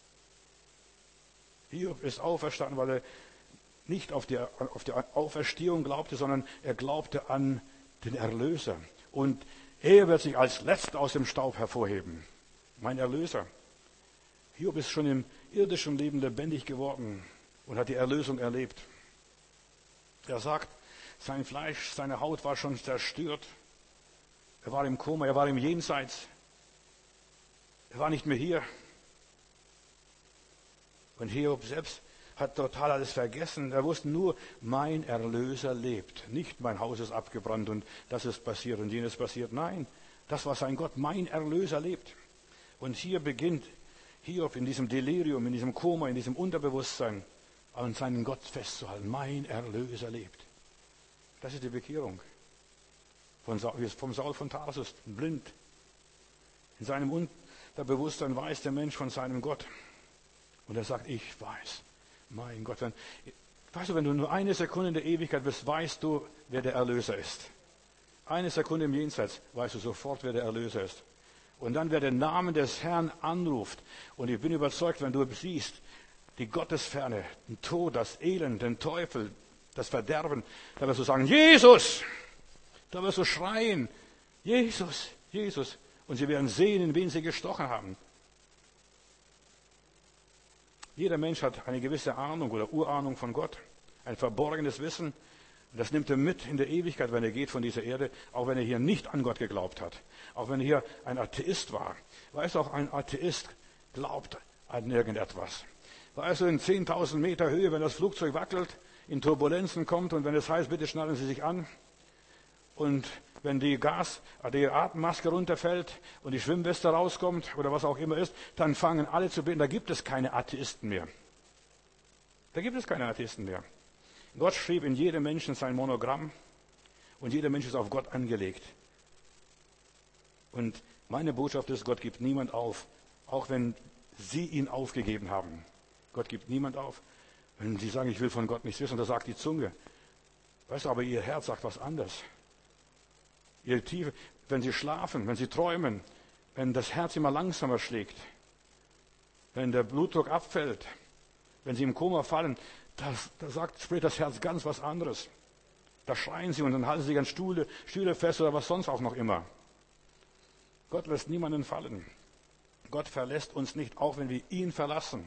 Hiob ist auferstanden, weil er nicht auf die, auf die Auferstehung glaubte, sondern er glaubte an den Erlöser. Und er wird sich als Letzter aus dem Staub hervorheben. Mein Erlöser. Hiob ist schon im irdischen Leben lebendig geworden und hat die Erlösung erlebt. Er sagt, sein Fleisch, seine Haut war schon zerstört. Er war im Koma, er war im Jenseits. Er war nicht mehr hier. Und Hiob selbst hat total alles vergessen. Er wusste nur, mein Erlöser lebt. Nicht mein Haus ist abgebrannt und das ist passiert und jenes passiert. Nein, das war sein Gott. Mein Erlöser lebt. Und hier beginnt Hiob in diesem Delirium, in diesem Koma, in diesem Unterbewusstsein an seinen Gott festzuhalten. Mein Erlöser lebt. Das ist die Bekehrung. Von Saul, vom Saul von Tarsus, blind. In seinem Unterbewusstsein weiß der Mensch von seinem Gott. Und er sagt, ich weiß. Mein Gott, wenn, Weißt du, wenn du nur eine Sekunde in der Ewigkeit bist, weißt du, wer der Erlöser ist. Eine Sekunde im Jenseits, weißt du sofort, wer der Erlöser ist. Und dann, wer den Namen des Herrn anruft. Und ich bin überzeugt, wenn du siehst, die Gottesferne, den Tod, das Elend, den Teufel, das Verderben, da wirst du sagen, Jesus! Da wirst du schreien, Jesus, Jesus. Und sie werden sehen, in wen sie gestochen haben. Jeder Mensch hat eine gewisse Ahnung oder Urahnung von Gott, ein verborgenes Wissen. Und das nimmt er mit in der Ewigkeit, wenn er geht von dieser Erde, auch wenn er hier nicht an Gott geglaubt hat. Auch wenn er hier ein Atheist war. Weißt du, auch ein Atheist glaubt an irgendetwas. Weißt du, in zehntausend Meter Höhe, wenn das Flugzeug wackelt, in Turbulenzen kommt und wenn es heißt, bitte schnallen Sie sich an. Und wenn die Gas, die Atemmaske runterfällt und die Schwimmweste rauskommt oder was auch immer ist, dann fangen alle zu beten. Da gibt es keine Atheisten mehr. Da gibt es keine Atheisten mehr. Gott schrieb in jedem Menschen sein Monogramm und jeder Mensch ist auf Gott angelegt. Und meine Botschaft ist, Gott gibt niemand auf, auch wenn Sie ihn aufgegeben haben. Gott gibt niemand auf. Wenn Sie sagen, ich will von Gott nichts wissen, da sagt die Zunge. Weißt du, aber Ihr Herz sagt was anderes. Ihre Tiefe, wenn Sie schlafen, wenn Sie träumen, wenn das Herz immer langsamer schlägt, wenn der Blutdruck abfällt, wenn Sie im Koma fallen, da, da sagt, spricht das Herz ganz was anderes. Da schreien Sie und dann halten Sie sich an Stühle, Stühle fest oder was sonst auch noch immer. Gott lässt niemanden fallen. Gott verlässt uns nicht, auch wenn wir ihn verlassen.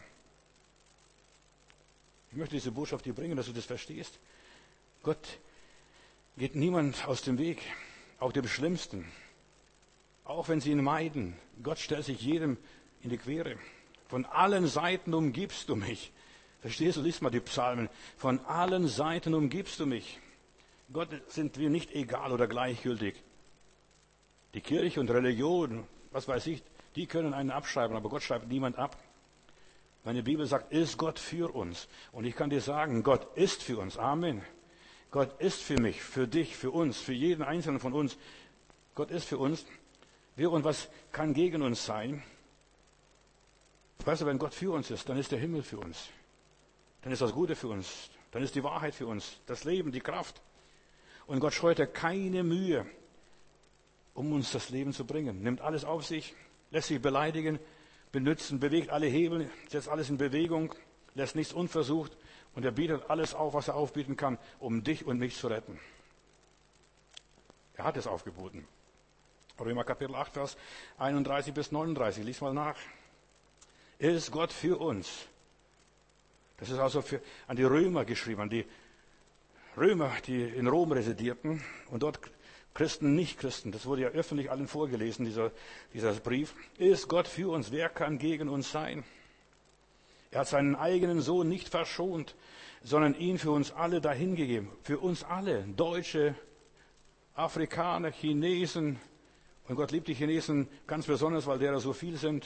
Ich möchte diese Botschaft dir bringen, dass du das verstehst. Gott geht niemand aus dem Weg, auch dem Schlimmsten. Auch wenn sie ihn meiden. Gott stellt sich jedem in die Quere. Von allen Seiten umgibst du mich. Verstehst du? Lies mal die Psalmen. Von allen Seiten umgibst du mich. Gott sind wir nicht egal oder gleichgültig. Die Kirche und Religion, was weiß ich, die können einen abschreiben, aber Gott schreibt niemand ab. Meine Bibel sagt, ist Gott für uns. Und ich kann dir sagen, Gott ist für uns. Amen. Gott ist für mich, für dich, für uns, für jeden Einzelnen von uns. Gott ist für uns. Wer und was kann gegen uns sein? Weißt du, wenn Gott für uns ist, dann ist der Himmel für uns. Dann ist das Gute für uns. Dann ist die Wahrheit für uns. Das Leben, die Kraft. Und Gott scheut ja keine Mühe, um uns das Leben zu bringen. Nimmt alles auf sich, lässt sich beleidigen, benützen, bewegt alle Hebel, setzt alles in Bewegung, lässt nichts unversucht und er bietet alles auf, was er aufbieten kann, um dich und mich zu retten. Er hat es aufgeboten. Römer Kapitel acht, Vers einunddreißig bis neununddreißig. Lies mal nach. Ist Gott für uns? Das ist also für, an die Römer geschrieben, an die Römer, die in Rom residierten und dort Christen, Nicht-Christen. Das wurde ja öffentlich allen vorgelesen, dieser, dieser Brief. Ist Gott für uns? Wer kann gegen uns sein? Er hat seinen eigenen Sohn nicht verschont, sondern ihn für uns alle dahingegeben. Für uns alle. Deutsche, Afrikaner, Chinesen. Und Gott liebt die Chinesen ganz besonders, weil derer so viel sind.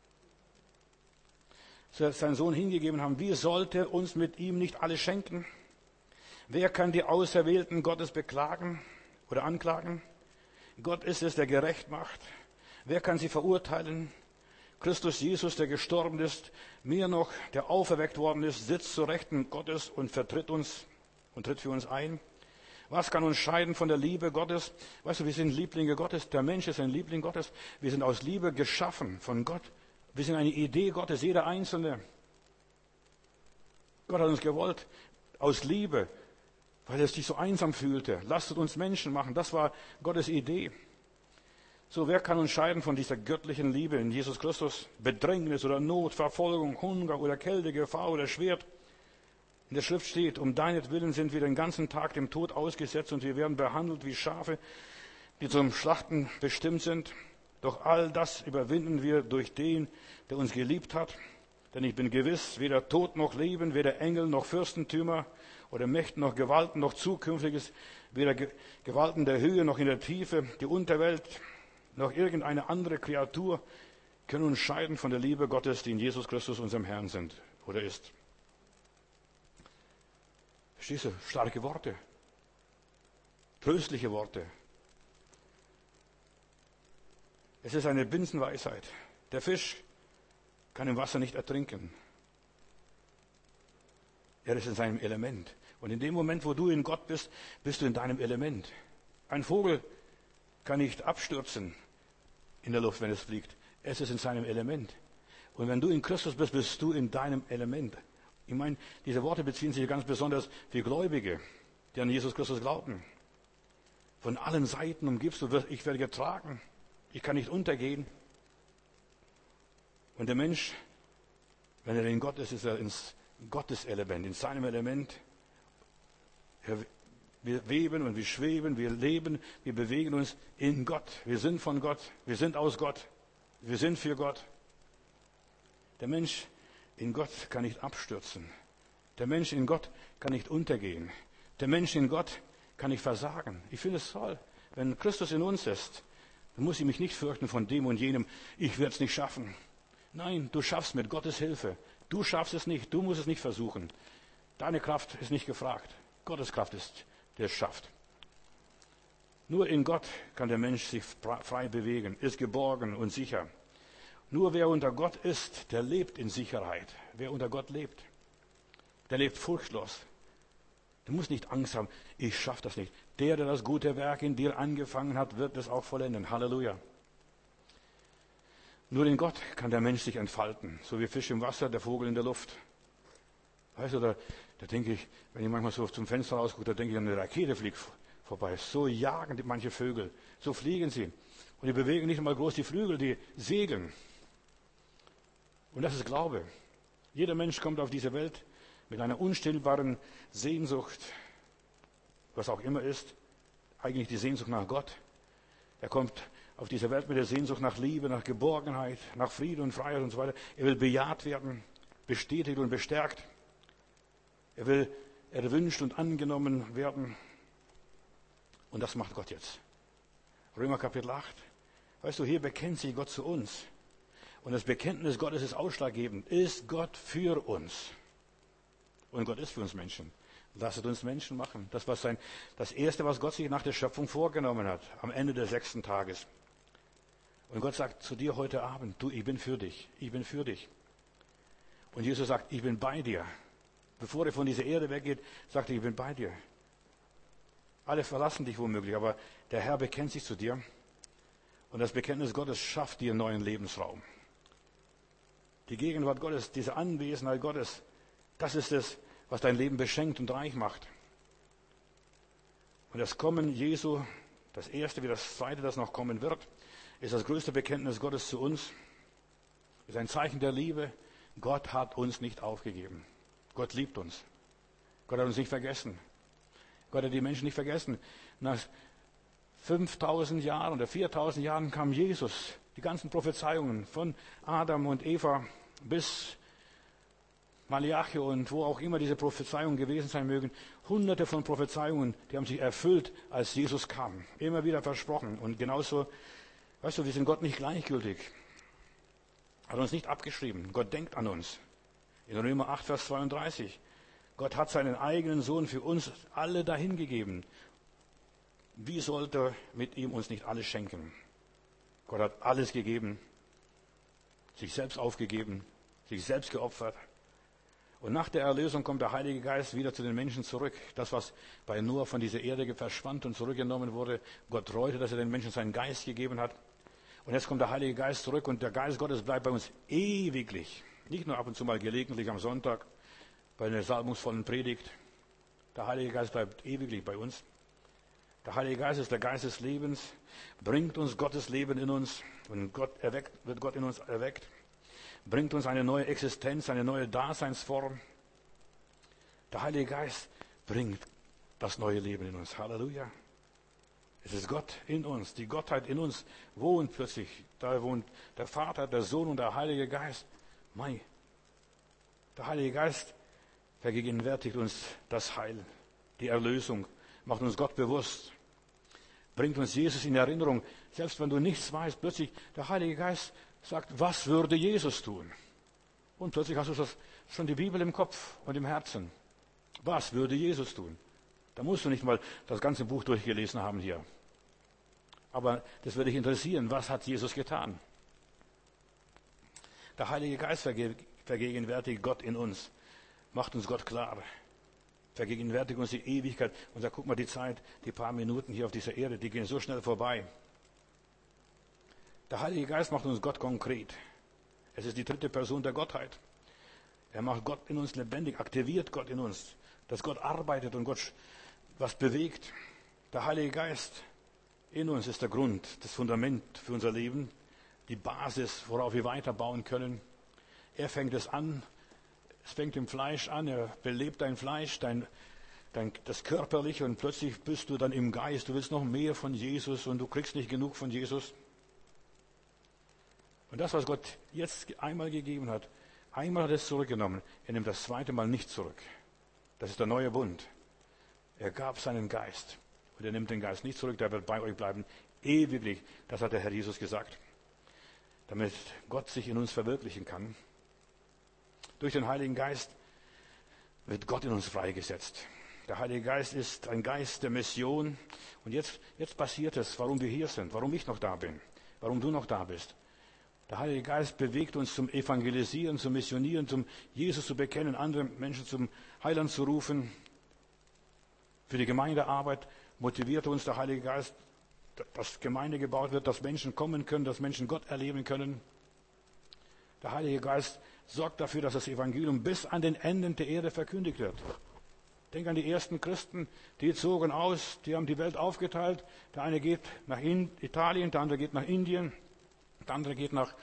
Er hat seinen Sohn hingegeben haben. Wie sollte uns mit ihm nicht alles schenken? Wer kann die Auserwählten Gottes beklagen oder anklagen? Gott ist es, der gerecht macht. Wer kann sie verurteilen? Christus Jesus, der gestorben ist, mehr noch, der auferweckt worden ist, sitzt zu Rechten Gottes und vertritt uns und tritt für uns ein. Was kann uns scheiden von der Liebe Gottes? Weißt du, wir sind Lieblinge Gottes. Der Mensch ist ein Liebling Gottes. Wir sind aus Liebe geschaffen von Gott. Wir sind eine Idee Gottes, jeder Einzelne. Gott hat uns gewollt aus Liebe, weil er sich so einsam fühlte. Lasst uns Menschen machen. Das war Gottes Idee. So, wer kann uns scheiden von dieser göttlichen Liebe in Jesus Christus? Bedrängnis oder Not, Verfolgung, Hunger oder Kälte, Gefahr oder Schwert. In der Schrift steht, um deinetwillen sind wir den ganzen Tag dem Tod ausgesetzt und wir werden behandelt wie Schafe, die zum Schlachten bestimmt sind. Doch all das überwinden wir durch den, der uns geliebt hat. Denn ich bin gewiss, weder Tod noch Leben, weder Engel noch Fürstentümer oder Mächte noch Gewalten noch Zukünftiges, weder Ge- Gewalten der Höhe noch in der Tiefe, die Unterwelt noch irgendeine andere Kreatur können uns scheiden von der Liebe Gottes, die in Jesus Christus unserem Herrn sind oder ist. Verstehst du? Starke Worte. Tröstliche Worte. Es ist eine Binsenweisheit. Der Fisch kann im Wasser nicht ertrinken. Er ist in seinem Element. Und in dem Moment, wo du in Gott bist, bist du in deinem Element. Ein Vogel kann nicht abstürzen in der Luft, wenn es fliegt. Es ist in seinem Element. Und wenn du in Christus bist, bist du in deinem Element. Ich meine, diese Worte beziehen sich ganz besonders für Gläubige, die an Jesus Christus glauben. Von allen Seiten umgibst du, ich werde getragen. Ich kann nicht untergehen. Und der Mensch, wenn er in Gott ist, ist er ins Gottes Element, in seinem Element. Wir weben und wir schweben, wir leben, wir bewegen uns in Gott. Wir sind von Gott, wir sind aus Gott, wir sind für Gott. Der Mensch in Gott kann nicht abstürzen. Der Mensch in Gott kann nicht untergehen. Der Mensch in Gott kann nicht versagen. Ich finde es toll, wenn Christus in uns ist, dann muss ich mich nicht fürchten von dem und jenem, ich werde es nicht schaffen. Nein, du schaffst mit Gottes Hilfe. Du schaffst es nicht, du musst es nicht versuchen. Deine Kraft ist nicht gefragt. Gottes Kraft ist, der es schafft. Nur in Gott kann der Mensch sich frei bewegen, ist geborgen und sicher. Nur wer unter Gott ist, der lebt in Sicherheit. Wer unter Gott lebt, der lebt furchtlos. Du musst nicht Angst haben, ich schaffe das nicht. Der, der das gute Werk in dir angefangen hat, wird es auch vollenden. Halleluja. Nur in Gott kann der Mensch sich entfalten, so wie Fisch im Wasser, der Vogel in der Luft. Weißt du, da, da denke ich, wenn ich manchmal so zum Fenster rausgucke, da denke ich, eine Rakete fliegt vorbei. So jagen die manche Vögel, so fliegen sie. Und die bewegen nicht einmal groß die Flügel, die segeln. Und das ist Glaube. Jeder Mensch kommt auf diese Welt mit einer unstillbaren Sehnsucht, was auch immer ist, eigentlich die Sehnsucht nach Gott. Er kommt auf diese Welt mit der Sehnsucht nach Liebe, nach Geborgenheit, nach Frieden und Freiheit und so weiter. Er will bejaht werden, bestätigt und bestärkt. Er will erwünscht und angenommen werden. Und das macht Gott jetzt. Römer Kapitel acht. Weißt du, hier bekennt sich Gott zu uns. Und das Bekenntnis Gottes ist ausschlaggebend. Ist Gott für uns? Und Gott ist für uns Menschen. Lasset uns Menschen machen. Das war sein, das Erste, was Gott sich nach der Schöpfung vorgenommen hat, am Ende des sechsten Tages. Und Gott sagt zu dir heute Abend, du, ich bin für dich, ich bin für dich. Und Jesus sagt, ich bin bei dir. Bevor er von dieser Erde weggeht, sagt er, ich bin bei dir. Alle verlassen dich womöglich, aber der Herr bekennt sich zu dir. Und das Bekenntnis Gottes schafft dir einen neuen Lebensraum. Die Gegenwart Gottes, diese Anwesenheit Gottes, das ist es, was dein Leben beschenkt und reich macht. Und das Kommen Jesu, das Erste wie das Zweite, das noch kommen wird, ist das größte Bekenntnis Gottes zu uns, ist ein Zeichen der Liebe. Gott hat uns nicht aufgegeben. Gott liebt uns. Gott hat uns nicht vergessen. Gott hat die Menschen nicht vergessen. Nach fünftausend Jahren oder viertausend Jahren kam Jesus. Die ganzen Prophezeiungen von Adam und Eva bis Malachi und wo auch immer diese Prophezeiungen gewesen sein mögen. Hunderte von Prophezeiungen, die haben sich erfüllt, als Jesus kam. Immer wieder versprochen. Und genauso, weißt du, wir sind Gott nicht gleichgültig. Hat uns nicht abgeschrieben. Gott denkt an uns. In Römer acht, Vers zweiunddreißig. Gott hat seinen eigenen Sohn für uns alle dahingegeben. Wie sollte mit ihm uns nicht alles schenken? Gott hat alles gegeben, sich selbst aufgegeben, sich selbst geopfert. Und nach der Erlösung kommt der Heilige Geist wieder zu den Menschen zurück. Das, was bei Noah von dieser Erde verschwand und zurückgenommen wurde, Gott reute, dass er den Menschen seinen Geist gegeben hat. Und jetzt kommt der Heilige Geist zurück und der Geist Gottes bleibt bei uns ewiglich. Nicht nur ab und zu mal gelegentlich am Sonntag bei einer salbungsvollen Predigt. Der Heilige Geist bleibt ewiglich bei uns. Der Heilige Geist ist der Geist des Lebens, bringt uns Gottes Leben in uns und Gott erweckt, wird Gott in uns erweckt, bringt uns eine neue Existenz, eine neue Daseinsform. Der Heilige Geist bringt das neue Leben in uns. Halleluja. Es ist Gott in uns, die Gottheit in uns wohnt plötzlich. Da wohnt der Vater, der Sohn und der Heilige Geist. Mei, der Heilige Geist vergegenwärtigt uns das Heil, die Erlösung, macht uns Gott bewusst, bringt uns Jesus in Erinnerung. Selbst wenn du nichts weißt, plötzlich der Heilige Geist sagt, was würde Jesus tun? Und plötzlich hast du das, schon die Bibel im Kopf und im Herzen. Was würde Jesus tun? Da musst du nicht mal das ganze Buch durchgelesen haben hier. Aber das würde dich interessieren, was hat Jesus getan? Der Heilige Geist verge- vergegenwärtigt Gott in uns. macht uns Gott klar. Vergegenwärtigt uns die Ewigkeit. Und sagt, guck mal, die Zeit, die paar Minuten hier auf dieser Erde, die gehen so schnell vorbei. Der Heilige Geist macht uns Gott konkret. Es ist die dritte Person der Gottheit. Er macht Gott in uns lebendig, aktiviert Gott in uns, dass Gott arbeitet und Gott was bewegt. Der Heilige Geist in uns ist der Grund, das Fundament für unser Leben, die Basis, worauf wir weiterbauen können. Er fängt es an, es fängt im Fleisch an, er belebt dein Fleisch, dein, dein, das Körperliche und plötzlich bist du dann im Geist, du willst noch mehr von Jesus und du kriegst nicht genug von Jesus. Und das, was Gott jetzt einmal gegeben hat, einmal hat er es zurückgenommen, er nimmt das zweite Mal nicht zurück. Das ist der neue Bund. Er gab seinen Geist und er nimmt den Geist nicht zurück, der wird bei euch bleiben, ewiglich. Das hat der Herr Jesus gesagt, damit Gott sich in uns verwirklichen kann. Durch den Heiligen Geist wird Gott in uns freigesetzt. Der Heilige Geist ist ein Geist der Mission. Und jetzt, jetzt passiert es, warum wir hier sind, warum ich noch da bin, warum du noch da bist. Der Heilige Geist bewegt uns zum Evangelisieren, zum Missionieren, zum Jesus zu bekennen, andere Menschen zum Heiland zu rufen. Für die Gemeindearbeit motiviert uns der Heilige Geist, dass Gemeinde gebaut wird, dass Menschen kommen können, dass Menschen Gott erleben können. Der Heilige Geist sorgt dafür, dass das Evangelium bis an den Enden der Erde verkündigt wird. Denk an die ersten Christen, die zogen aus, die haben die Welt aufgeteilt. Der eine geht nach Italien, der andere geht nach Indien. Der andere geht nach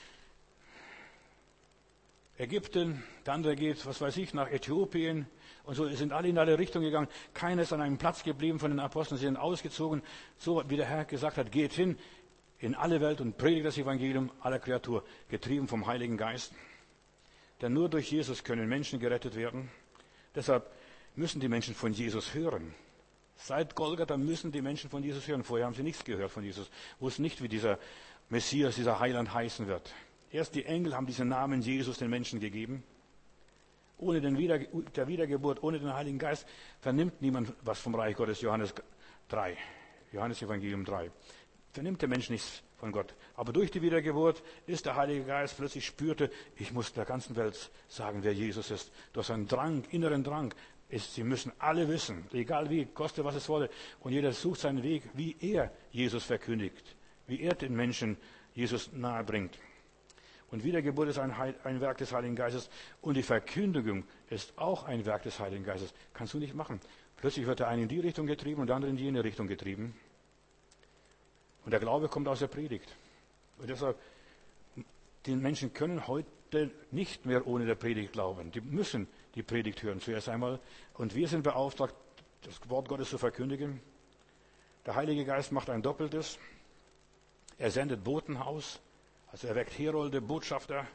Ägypten, der andere geht, was weiß ich, nach Äthiopien. Und so sind alle in alle Richtungen gegangen. Keiner ist an einem Platz geblieben von den Aposteln, sie sind ausgezogen. So wie der Herr gesagt hat, geht hin in alle Welt und predigt das Evangelium aller Kreatur, getrieben vom Heiligen Geist. Denn nur durch Jesus können Menschen gerettet werden. Deshalb müssen die Menschen von Jesus hören. Seit Golgatha müssen die Menschen von Jesus hören. Vorher haben sie nichts gehört von Jesus. Wussten nicht, wie dieser Messias, dieser Heiland heißen wird. Erst die Engel haben diesen Namen Jesus den Menschen gegeben. Ohne den Wieder, der Wiedergeburt, ohne den Heiligen Geist vernimmt niemand was vom Reich Gottes. Johannes drei, Johannes Evangelium drei. Vernimmt der Mensch nichts von Gott. Aber durch die Wiedergeburt ist der Heilige Geist plötzlich spürte, ich muss der ganzen Welt sagen, wer Jesus ist. Durch einen Drang, inneren Drang. Ist, sie müssen alle wissen, egal wie, koste was es wolle. Und jeder sucht seinen Weg, wie er Jesus verkündigt, wie er den Menschen Jesus nahe bringt. Und Wiedergeburt ist ein, Heil, ein Werk des Heiligen Geistes und die Verkündigung ist auch ein Werk des Heiligen Geistes. Kannst du nicht machen. Plötzlich wird der eine in die Richtung getrieben und der andere in jene Richtung getrieben. Und der Glaube kommt aus der Predigt. Und deshalb, die Menschen können heute nicht mehr ohne der Predigt glauben. Die müssen die Predigt hören zuerst einmal. Und wir sind beauftragt, das Wort Gottes zu verkündigen. Der Heilige Geist macht ein Doppeltes. Er sendet Boten aus. Also er weckt Herolde, Botschafter.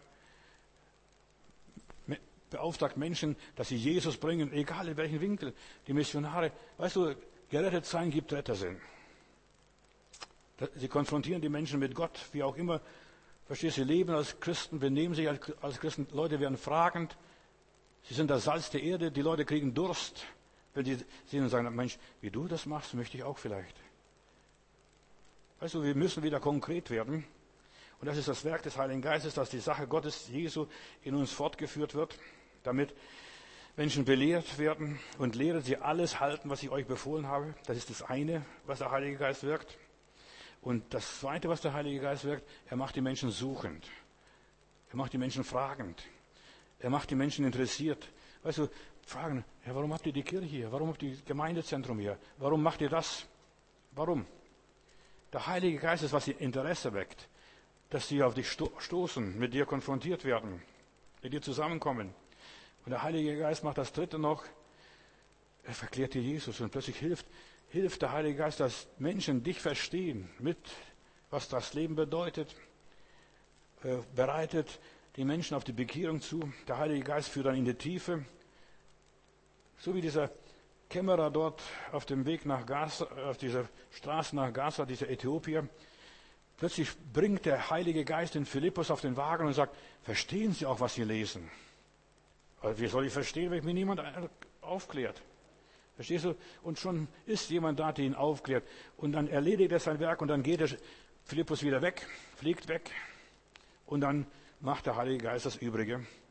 Beauftragt Menschen, dass sie Jesus bringen, egal in welchen Winkel. Die Missionare, weißt du, gerettet sein gibt Rettersinn. Sie konfrontieren die Menschen mit Gott, wie auch immer. Verstehst du, sie leben als Christen, benehmen sich als Christen. Leute werden fragend. Sie sind das Salz der Erde. Die Leute kriegen Durst. Wenn sie sehen und sagen, Mensch, wie du das machst, möchte ich auch vielleicht. Weißt du, wir müssen wieder konkret werden. Und das ist das Werk des Heiligen Geistes, dass die Sache Gottes, Jesu, in uns fortgeführt wird, damit Menschen belehrt werden und lehret sie alles halten, was ich euch befohlen habe. Das ist das eine, was der Heilige Geist wirkt. Und das zweite, was der Heilige Geist wirkt, er macht die Menschen suchend. Er macht die Menschen fragend. Er macht die Menschen interessiert. Weißt du, fragen, ja, warum habt ihr die Kirche hier? Warum habt ihr das Gemeindezentrum hier? Warum macht ihr das? Warum? Der Heilige Geist ist, was ihr Interesse weckt. Dass sie auf dich sto- stoßen, mit dir konfrontiert werden, mit dir zusammenkommen. Und der Heilige Geist macht das dritte noch. Er verklärt dir Jesus und plötzlich hilft, hilft der Heilige Geist, dass Menschen dich verstehen, mit was das Leben bedeutet, äh, bereitet die Menschen auf die Bekehrung zu. Der Heilige Geist führt dann in die Tiefe. So wie dieser Kämmerer dort auf dem Weg nach Gaza, auf dieser Straße nach Gaza, dieser Äthiopier. Plötzlich bringt der Heilige Geist den Philippus auf den Wagen und sagt, verstehen Sie auch, was Sie lesen? Also wie soll ich verstehen, wenn mich niemand aufklärt? Verstehst du? Und schon ist jemand da, der ihn aufklärt. Und dann erledigt er sein Werk und dann geht der Philippus wieder weg, fliegt weg. Und dann macht der Heilige Geist das Übrige.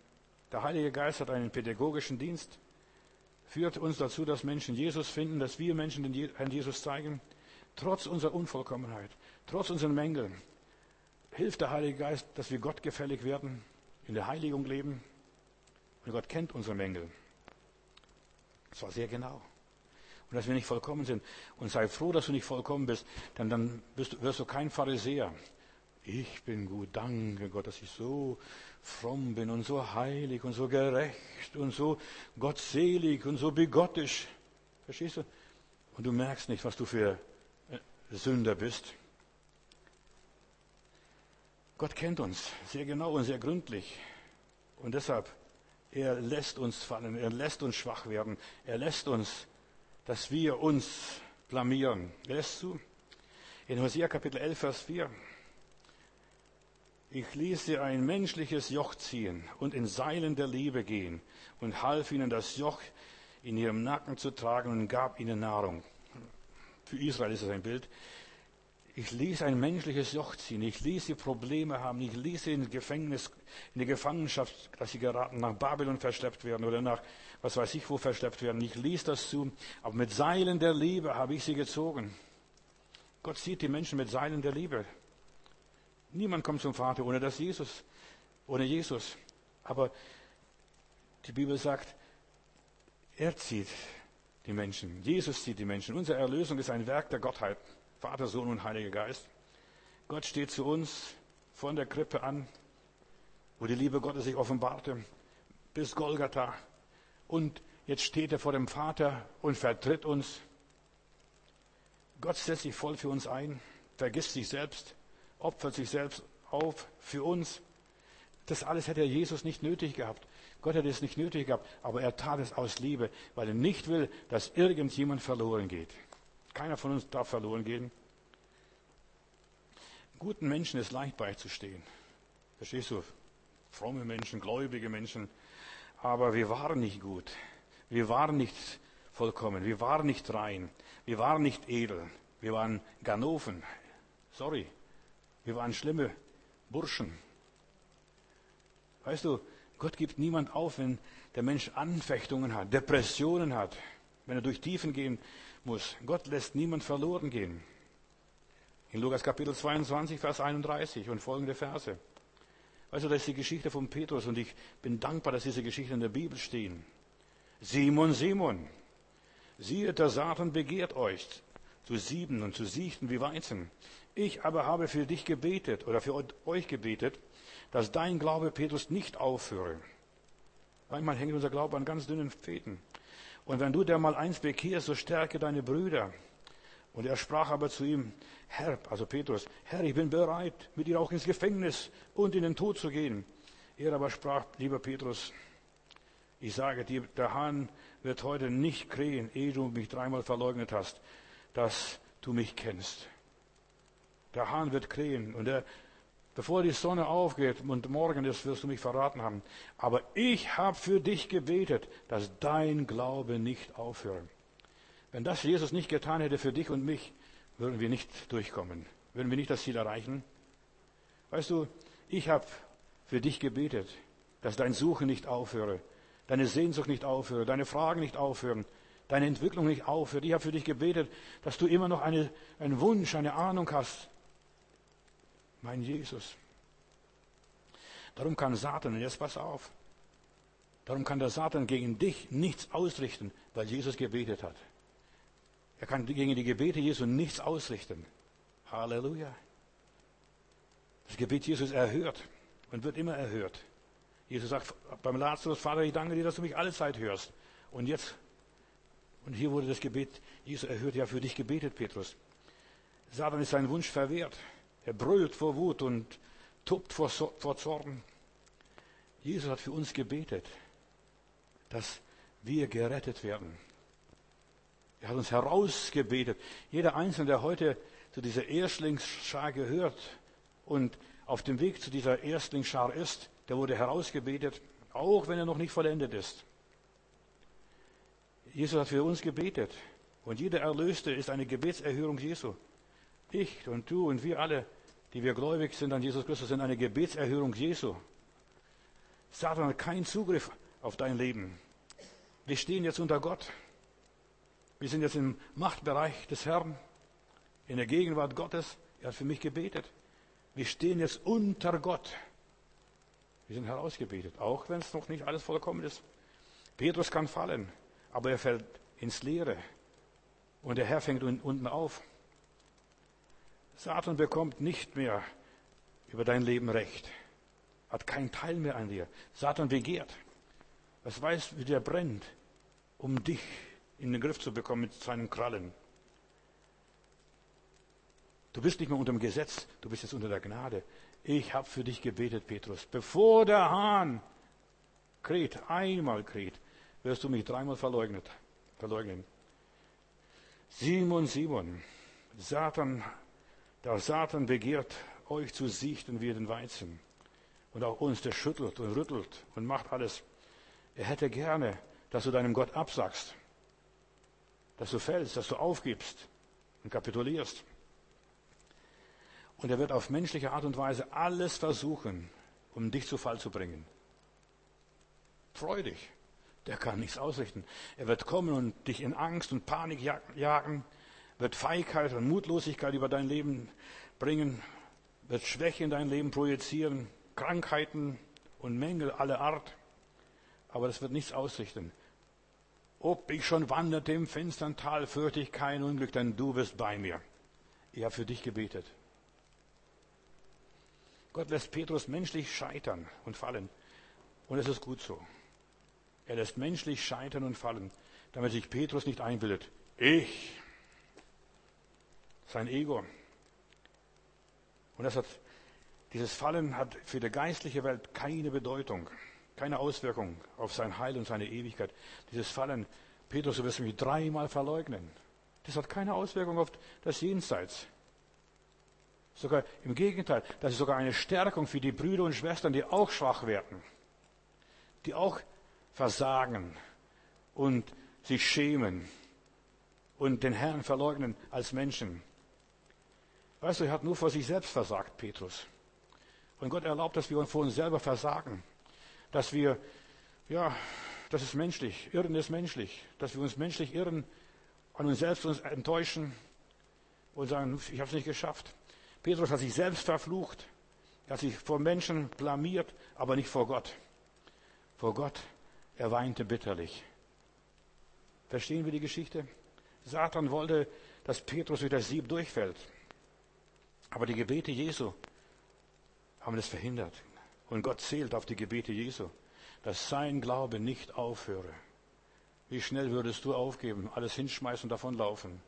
Der Heilige Geist hat einen pädagogischen Dienst, führt uns dazu, dass Menschen Jesus finden, dass wir Menschen den Herrn Jesus zeigen. Trotz unserer Unvollkommenheit, trotz unseren Mängeln, hilft der Heilige Geist, dass wir Gott gefällig werden, in der Heiligung leben. Und Gott kennt unsere Mängel. Das war sehr genau. Und dass wir nicht vollkommen sind. Und sei froh, dass du nicht vollkommen bist, denn dann bist, wirst du kein Pharisäer. Ich bin gut, danke Gott, dass ich so fromm bin und so heilig und so gerecht und so gottselig und so bigottisch. Verstehst du? Und du merkst nicht, was du für Sünder bist. Gott kennt uns sehr genau und sehr gründlich. Und deshalb, er lässt uns fallen, er lässt uns schwach werden, er lässt uns, dass wir uns blamieren. Er lässt zu. In Hosea Kapitel elf, Vers vier. Ich ließ sie ein menschliches Joch ziehen und in Seilen der Liebe gehen und half ihnen das Joch in ihrem Nacken zu tragen und gab ihnen Nahrung. Für Israel ist es ein Bild. Ich ließ ein menschliches Joch ziehen, ich ließ sie Probleme haben, ich ließ sie in Gefängnis, in die Gefangenschaft, dass sie geraten, nach Babylon verschleppt werden oder nach, was weiß ich wo verschleppt werden. Ich ließ das zu, aber mit Seilen der Liebe habe ich sie gezogen. Gott zieht die Menschen mit Seilen der Liebe. Niemand kommt zum Vater ohne das Jesus, ohne Jesus. Aber die Bibel sagt, er zieht die Menschen, Jesus zieht die Menschen. Unsere Erlösung ist ein Werk der Gottheit. Vater, Sohn und Heiliger Geist. Gott steht zu uns von der Krippe an, wo die Liebe Gottes sich offenbarte, bis Golgatha. Und jetzt steht er vor dem Vater und vertritt uns. Gott setzt sich voll für uns ein, vergisst sich selbst, opfert sich selbst auf für uns. Das alles hätte Jesus nicht nötig gehabt. Gott hätte es nicht nötig gehabt, aber er tat es aus Liebe, weil er nicht will, dass irgendjemand verloren geht. Keiner von uns darf verloren gehen. Guten Menschen ist leicht beizustehen. Verstehst du? Fromme Menschen, gläubige Menschen. Aber wir waren nicht gut. Wir waren nicht vollkommen. Wir waren nicht rein. Wir waren nicht edel. Wir waren Ganoven. Sorry. Wir waren schlimme Burschen. Weißt du, Gott gibt niemand auf, wenn der Mensch Anfechtungen hat, Depressionen hat, wenn er durch Tiefen gehen muss. Gott lässt niemand verloren gehen. In Lukas Kapitel zweiundzwanzig, Vers einunddreißig und folgende Verse. Weißt du, das ist die Geschichte von Petrus und ich bin dankbar, dass diese Geschichten in der Bibel stehen. Simon, Simon, siehe, der Satan begehrt euch zu sieben und zu siechten wie Weizen. Ich aber habe für dich gebetet oder für euch gebetet, dass dein Glaube, Petrus, nicht aufhöre. Manchmal hängt unser Glaube an ganz dünnen Fäden. Und wenn du dir mal eins bekehrst, so stärke deine Brüder. Und er sprach aber zu ihm, Herr, also Petrus, Herr, ich bin bereit, mit dir auch ins Gefängnis und in den Tod zu gehen. Er aber sprach, lieber Petrus, ich sage dir, der Hahn wird heute nicht krähen, ehe du mich dreimal verleugnet hast, dass du mich kennst. Der Hahn wird krähen und er, bevor die Sonne aufgeht und morgen ist, wirst du mich verraten haben. Aber ich habe für dich gebetet, dass dein Glaube nicht aufhöre. Wenn das Jesus nicht getan hätte für dich und mich, würden wir nicht durchkommen. Würden wir nicht das Ziel erreichen. Weißt du, ich habe für dich gebetet, dass dein Suchen nicht aufhöre, deine Sehnsucht nicht aufhöre, deine Fragen nicht aufhören, deine Entwicklung nicht aufhört. Ich habe für dich gebetet, dass du immer noch eine, einen Wunsch, eine Ahnung hast. Mein Jesus. Darum kann Satan, und jetzt pass auf, darum kann der Satan gegen dich nichts ausrichten, weil Jesus gebetet hat. Er kann gegen die Gebete Jesu nichts ausrichten. Halleluja. Das Gebet Jesus erhört und wird immer erhört. Jesus sagt beim Lazarus, Vater, ich danke dir, dass du mich alle Zeit hörst. Und jetzt, und hier wurde das Gebet Jesu erhört, ja für dich gebetet, Petrus. Satan ist sein Wunsch verwehrt. Er brüllt vor Wut und tobt vor, vor Zorn. Jesus hat für uns gebetet, dass wir gerettet werden. Er hat uns herausgebetet. Jeder Einzelne, der heute zu dieser Erstlingsschar gehört und auf dem Weg zu dieser Erstlingsschar ist, der wurde herausgebetet, auch wenn er noch nicht vollendet ist. Jesus hat für uns gebetet. Und jeder Erlöste ist eine Gebetserhörung Jesu. Ich und du und wir alle, die wir gläubig sind an Jesus Christus, sind eine Gebetserhörung Jesu. Satan hat keinen Zugriff auf dein Leben. Wir stehen jetzt unter Gott. Wir sind jetzt im Machtbereich des Herrn, in der Gegenwart Gottes. Er hat für mich gebetet. Wir stehen jetzt unter Gott. Wir sind herausgebetet, auch wenn es noch nicht alles vollkommen ist. Petrus kann fallen, aber er fällt ins Leere. Und der Herr fängt unten auf. Satan bekommt nicht mehr über dein Leben Recht. Hat keinen Teil mehr an dir. Satan begehrt. Was weiß, wie der brennt, um dich in den Griff zu bekommen mit seinen Krallen. Du bist nicht mehr unter dem Gesetz, du bist jetzt unter der Gnade. Ich habe für dich gebetet, Petrus. Bevor der Hahn kräht, einmal kräht, wirst du mich dreimal verleugnet, verleugnen. Simon, Simon, Satan, der Satan begehrt euch zu sichten wie den Weizen. Und auch uns, der schüttelt und rüttelt und macht alles. Er hätte gerne, dass du deinem Gott absagst, dass du fällst, dass du aufgibst und kapitulierst. Und er wird auf menschliche Art und Weise alles versuchen, um dich zu Fall zu bringen. Freu dich. Der kann nichts ausrichten. Er wird kommen und dich in Angst und Panik jagen, wird Feigheit und Mutlosigkeit über dein Leben bringen, wird Schwäche in dein Leben projizieren, Krankheiten und Mängel aller Art. Aber das wird nichts ausrichten. Ob ich schon wanderte im finstern Tal, fürchte ich kein Unglück, denn du bist bei mir. Ich habe für dich gebetet. Gott lässt Petrus menschlich scheitern und fallen. Und es ist gut so. Er lässt menschlich scheitern und fallen, damit sich Petrus nicht einbildet. Ich. Sein Ego. Und das hat, dieses Fallen hat für die geistliche Welt keine Bedeutung, keine Auswirkung auf sein Heil und seine Ewigkeit. Dieses Fallen, Petrus, du wirst mich dreimal verleugnen. Das hat keine Auswirkung auf das Jenseits. Sogar im Gegenteil, das ist sogar eine Stärkung für die Brüder und Schwestern, die auch schwach werden, die auch versagen und sich schämen und den Herrn verleugnen als Menschen. Weißt du, er hat nur vor sich selbst versagt, Petrus. Und Gott erlaubt, dass wir vor uns selber versagen, dass wir, ja, das ist menschlich, Irren ist menschlich, dass wir uns menschlich irren, an uns selbst uns enttäuschen und sagen, ich habe es nicht geschafft. Petrus hat sich selbst verflucht, er hat sich vor Menschen blamiert, aber nicht vor Gott. Vor Gott, er weinte bitterlich. Verstehen wir die Geschichte? Satan wollte, dass Petrus durch das Sieb durchfällt. Aber die Gebete Jesu haben das verhindert. Und Gott zählt auf die Gebete Jesu, dass sein Glaube nicht aufhöre. Wie schnell würdest du aufgeben, alles hinschmeißen und davonlaufen?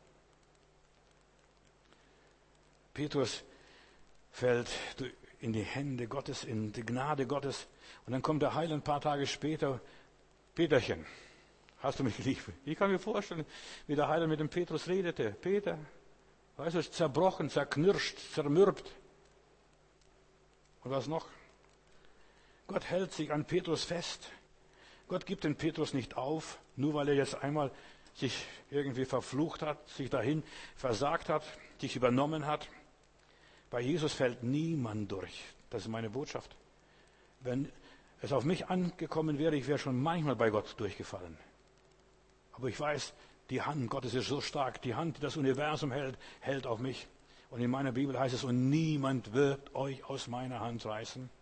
Petrus fällt in die Hände Gottes, in die Gnade Gottes. Und dann kommt der Heil ein paar Tage später. Peterchen, hast du mich lieb? Ich kann mir vorstellen, wie der Heiland mit dem Petrus redete. Peter, weißt du, zerbrochen, zerknirscht, zermürbt. Und was noch? Gott hält sich an Petrus fest. Gott gibt den Petrus nicht auf, nur weil er jetzt einmal sich irgendwie verflucht hat, sich dahin versagt hat, sich übernommen hat. Bei Jesus fällt niemand durch. Das ist meine Botschaft. Wenn es auf mich angekommen wäre, ich wäre schon manchmal bei Gott durchgefallen. Aber ich weiß, die Hand Gottes ist so stark. Die Hand, die das Universum hält, hält auf mich. Und in meiner Bibel heißt es, und niemand wird euch aus meiner Hand reißen.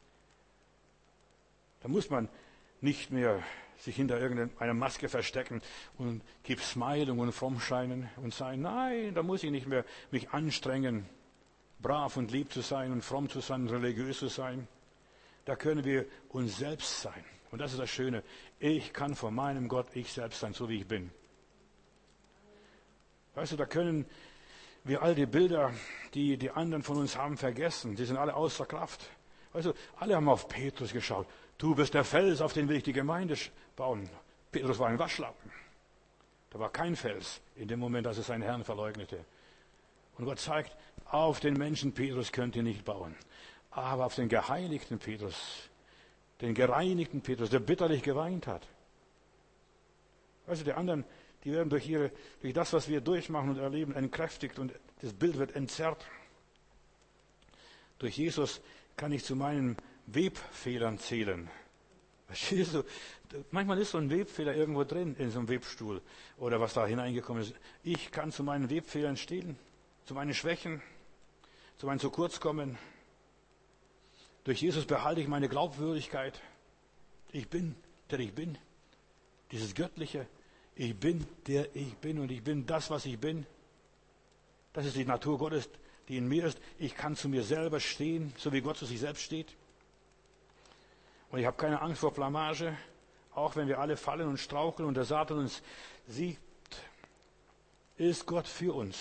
Da muss man nicht mehr sich hinter irgendeiner Maske verstecken und keep smiling und fromm scheinen und sein. Nein, da muss ich nicht mehr mich anstrengen, brav und lieb zu sein und fromm zu sein, religiös zu sein. Da können wir uns selbst sein. Und das ist das Schöne. Ich kann vor meinem Gott ich selbst sein, so wie ich bin. Weißt du, da können wir all die Bilder, die die anderen von uns haben, vergessen. Die sind alle außer Kraft. Weißt du, alle haben auf Petrus geschaut. Du bist der Fels, auf den will ich die Gemeinde bauen. Petrus war ein Waschlappen. Da war kein Fels in dem Moment, als er seinen Herrn verleugnete. Und Gott zeigt, auf den Menschen Petrus könnt ihr nicht bauen. Aber auf den geheiligten Petrus, den gereinigten Petrus, der bitterlich geweint hat. Weißt du, die anderen, die werden durch ihre, durch das, was wir durchmachen und erleben, entkräftigt und das Bild wird entzerrt. Durch Jesus kann ich zu meinen Webfehlern zählen. Verstehst du? Manchmal ist so ein Webfehler irgendwo drin in so einem Webstuhl oder was da hineingekommen ist. Ich kann zu meinen Webfehlern stehen, zu meinen Schwächen, zu meinem zu kurz kommen. Durch Jesus behalte ich meine Glaubwürdigkeit. Ich bin, der ich bin. Dieses Göttliche. Ich bin, der ich bin und ich bin das, was ich bin. Das ist die Natur Gottes, die in mir ist. Ich kann zu mir selber stehen, so wie Gott zu sich selbst steht. Und ich habe keine Angst vor Blamage, auch wenn wir alle fallen und straucheln und der Satan uns siegt, ist Gott für uns.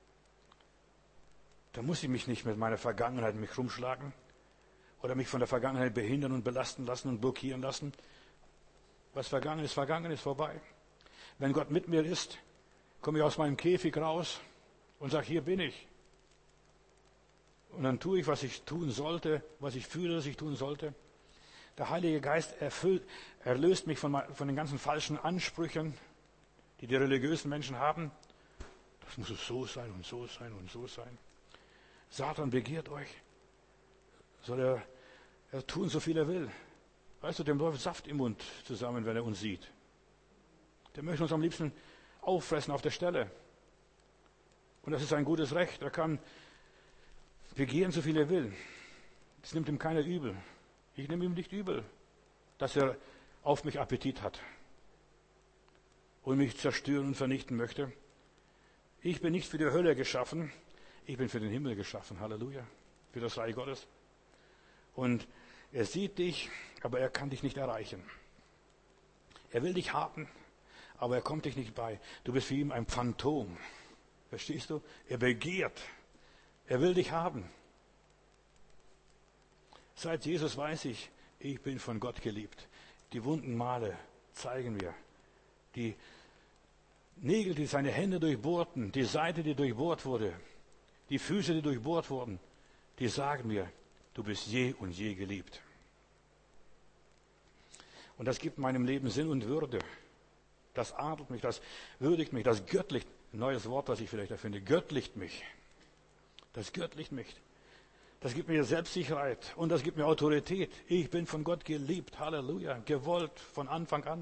Da muss ich mich nicht mit meiner Vergangenheit mich rumschlagen oder mich von der Vergangenheit behindern und belasten lassen und blockieren lassen. Was vergangen ist, vergangen ist vorbei. Wenn Gott mit mir ist, komme ich aus meinem Käfig raus und sage, hier bin ich. Und dann tue ich, was ich tun sollte, was ich fühle, dass ich tun sollte. Der Heilige Geist erfüllt, erlöst mich von, von den ganzen falschen Ansprüchen, die die religiösen Menschen haben. Das muss es so sein und so sein und so sein. Satan begehrt euch. Soll er, er tun, so viel er will. Weißt du, dem läuft Saft im Mund zusammen, wenn er uns sieht. Der möchte uns am liebsten auffressen auf der Stelle. Und das ist ein gutes Recht. Er kann begehren, so viel er will. Das nimmt ihm keiner übel. Ich nehme ihm nicht übel, dass er auf mich Appetit hat und mich zerstören und vernichten möchte. Ich bin nicht für die Hölle geschaffen, ich bin für den Himmel geschaffen. Halleluja. Für das Reich Gottes. Und er sieht dich, aber er kann dich nicht erreichen. Er will dich haben, aber er kommt dich nicht bei. Du bist für ihn ein Phantom. Verstehst du? Er begehrt. Er will dich haben. Seit Jesus weiß ich, ich bin von Gott geliebt. Die wunden Male zeigen mir. Die Nägel, die seine Hände durchbohrten, die Seite, die durchbohrt wurde, die Füße, die durchbohrt wurden, die sagen mir, du bist je und je geliebt. Und das gibt meinem Leben Sinn und Würde. Das adelt mich, das würdigt mich, das göttlicht, ein neues Wort, was ich vielleicht erfinde, göttlicht mich. Das göttlicht mich. Das gibt mir Selbstsicherheit und das gibt mir Autorität. Ich bin von Gott geliebt, Halleluja, gewollt von Anfang an.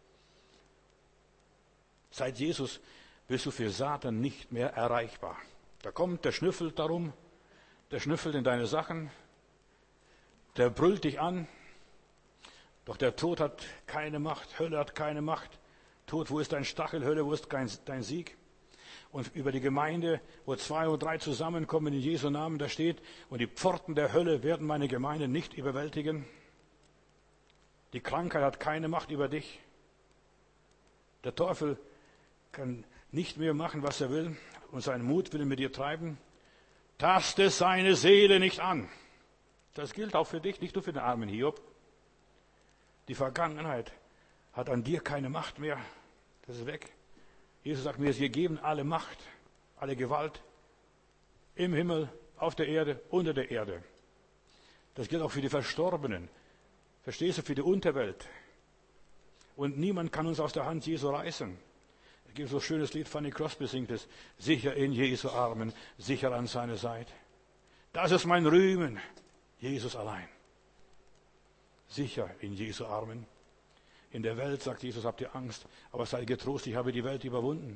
Seit Jesus bist du für Satan nicht mehr erreichbar. Da kommt, der schnüffelt darum, der schnüffelt in deine Sachen, der brüllt dich an. Doch der Tod hat keine Macht, Hölle hat keine Macht. Tod, wo ist dein Stachel, Hölle, wo ist dein Sieg? Und über die Gemeinde, wo zwei oder drei zusammenkommen in Jesu Namen, da steht, und die Pforten der Hölle werden meine Gemeinde nicht überwältigen. Die Krankheit hat keine Macht über dich. Der Teufel kann nicht mehr machen, was er will, und seinen Mut will mit dir treiben. Taste seine Seele nicht an. Das gilt auch für dich, nicht nur für den armen Hiob. Die Vergangenheit hat an dir keine Macht mehr. Das ist weg. Jesus sagt, mir ist gegeben alle Macht, alle Gewalt im Himmel, auf der Erde, unter der Erde. Das gilt auch für die Verstorbenen. Verstehst du, für die Unterwelt. Und niemand kann uns aus der Hand Jesu reißen. Es gibt so ein schönes Lied, Fanny Crosby singt es, sicher in Jesu Armen, sicher an seiner Seite. Das ist mein Rühmen, Jesus allein. Sicher in Jesu Armen. In der Welt, sagt Jesus, habt ihr Angst, aber seid getrost, ich habe die Welt überwunden.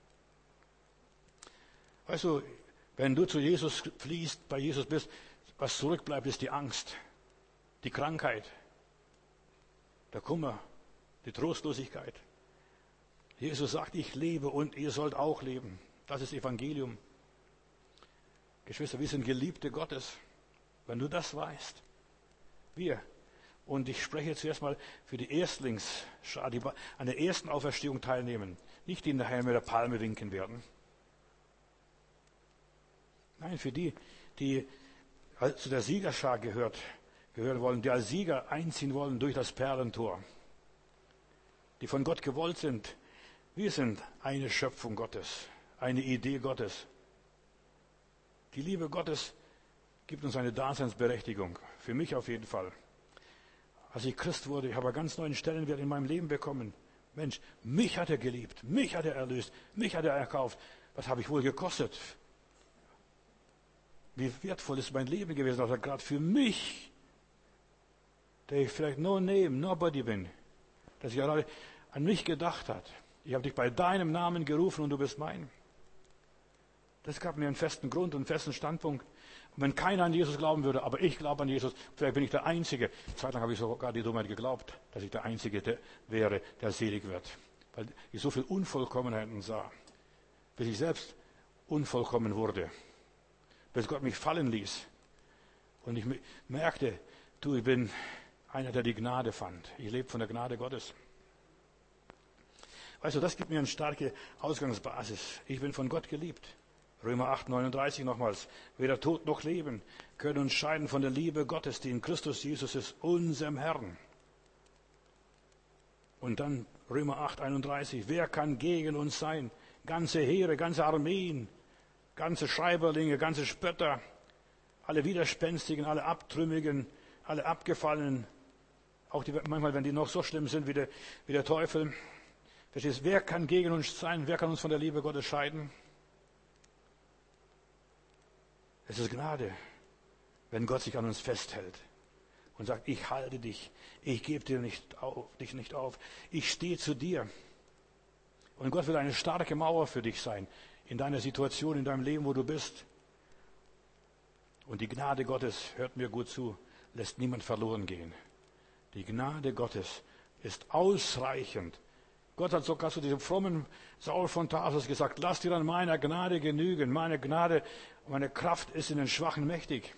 Weißt du, wenn du zu Jesus fließt, bei Jesus bist, was zurückbleibt, ist die Angst, die Krankheit, der Kummer, die Trostlosigkeit. Jesus sagt, ich lebe und ihr sollt auch leben. Das ist Evangelium. Geschwister, wir sind Geliebte Gottes. Wenn du das weißt, wir. Und ich spreche zuerst mal für die Erstlingsschar, die an der ersten Auferstehung teilnehmen. Nicht die nachher mit der Palme winken werden. Nein, für die, die zu der Siegerschar gehört, gehören wollen, die als Sieger einziehen wollen durch das Perlentor. Die von Gott gewollt sind. Wir sind eine Schöpfung Gottes, eine Idee Gottes. Die Liebe Gottes gibt uns eine Daseinsberechtigung. Für mich auf jeden Fall. Als ich Christ wurde, ich habe einen ganz neuen Stellenwert in meinem Leben bekommen. Mensch, mich hat er geliebt, mich hat er erlöst, mich hat er erkauft. Was habe ich wohl gekostet? Wie wertvoll ist mein Leben gewesen, dass er gerade für mich der ich vielleicht no name, nobody bin, dass ich gerade an mich gedacht hat. Ich habe dich bei deinem Namen gerufen und du bist mein. Das gab mir einen festen Grund und einen festen Standpunkt. Und wenn keiner an Jesus glauben würde, aber ich glaube an Jesus, vielleicht bin ich der Einzige. Eine Zeit lang habe ich sogar die Dummheit geglaubt, dass ich der Einzige der wäre, der selig wird. Weil ich so viel Unvollkommenheiten sah. Bis ich selbst unvollkommen wurde. Bis Gott mich fallen ließ. Und ich merkte, du, ich bin einer, der die Gnade fand. Ich lebe von der Gnade Gottes. Weißt du, das gibt mir eine starke Ausgangsbasis. Ich bin von Gott geliebt. Römer acht, neununddreißig nochmals. Weder Tod noch Leben können uns scheiden von der Liebe Gottes, die in Christus Jesus ist, unserem Herrn. Und dann Römer acht, einunddreißig. Wer kann gegen uns sein? Ganze Heere, ganze Armeen, ganze Schreiberlinge, ganze Spötter, alle Widerspenstigen, alle Abtrünnigen, alle Abgefallenen, auch die, manchmal, wenn die noch so schlimm sind wie der, wie der Teufel. Verstehst du? Wer kann gegen uns sein? Wer kann uns von der Liebe Gottes scheiden? Es ist Gnade, wenn Gott sich an uns festhält und sagt, ich halte dich, ich gebe dir nicht auf, dich nicht auf, ich stehe zu dir. Und Gott will eine starke Mauer für dich sein, in deiner Situation, in deinem Leben, wo du bist. Und die Gnade Gottes, hört mir gut zu, lässt niemand verloren gehen. Die Gnade Gottes ist ausreichend. Gott hat sogar zu diesem frommen Saul von Tarsus gesagt, lass dir an meiner Gnade genügen. Meine Gnade, meine Kraft ist in den Schwachen mächtig.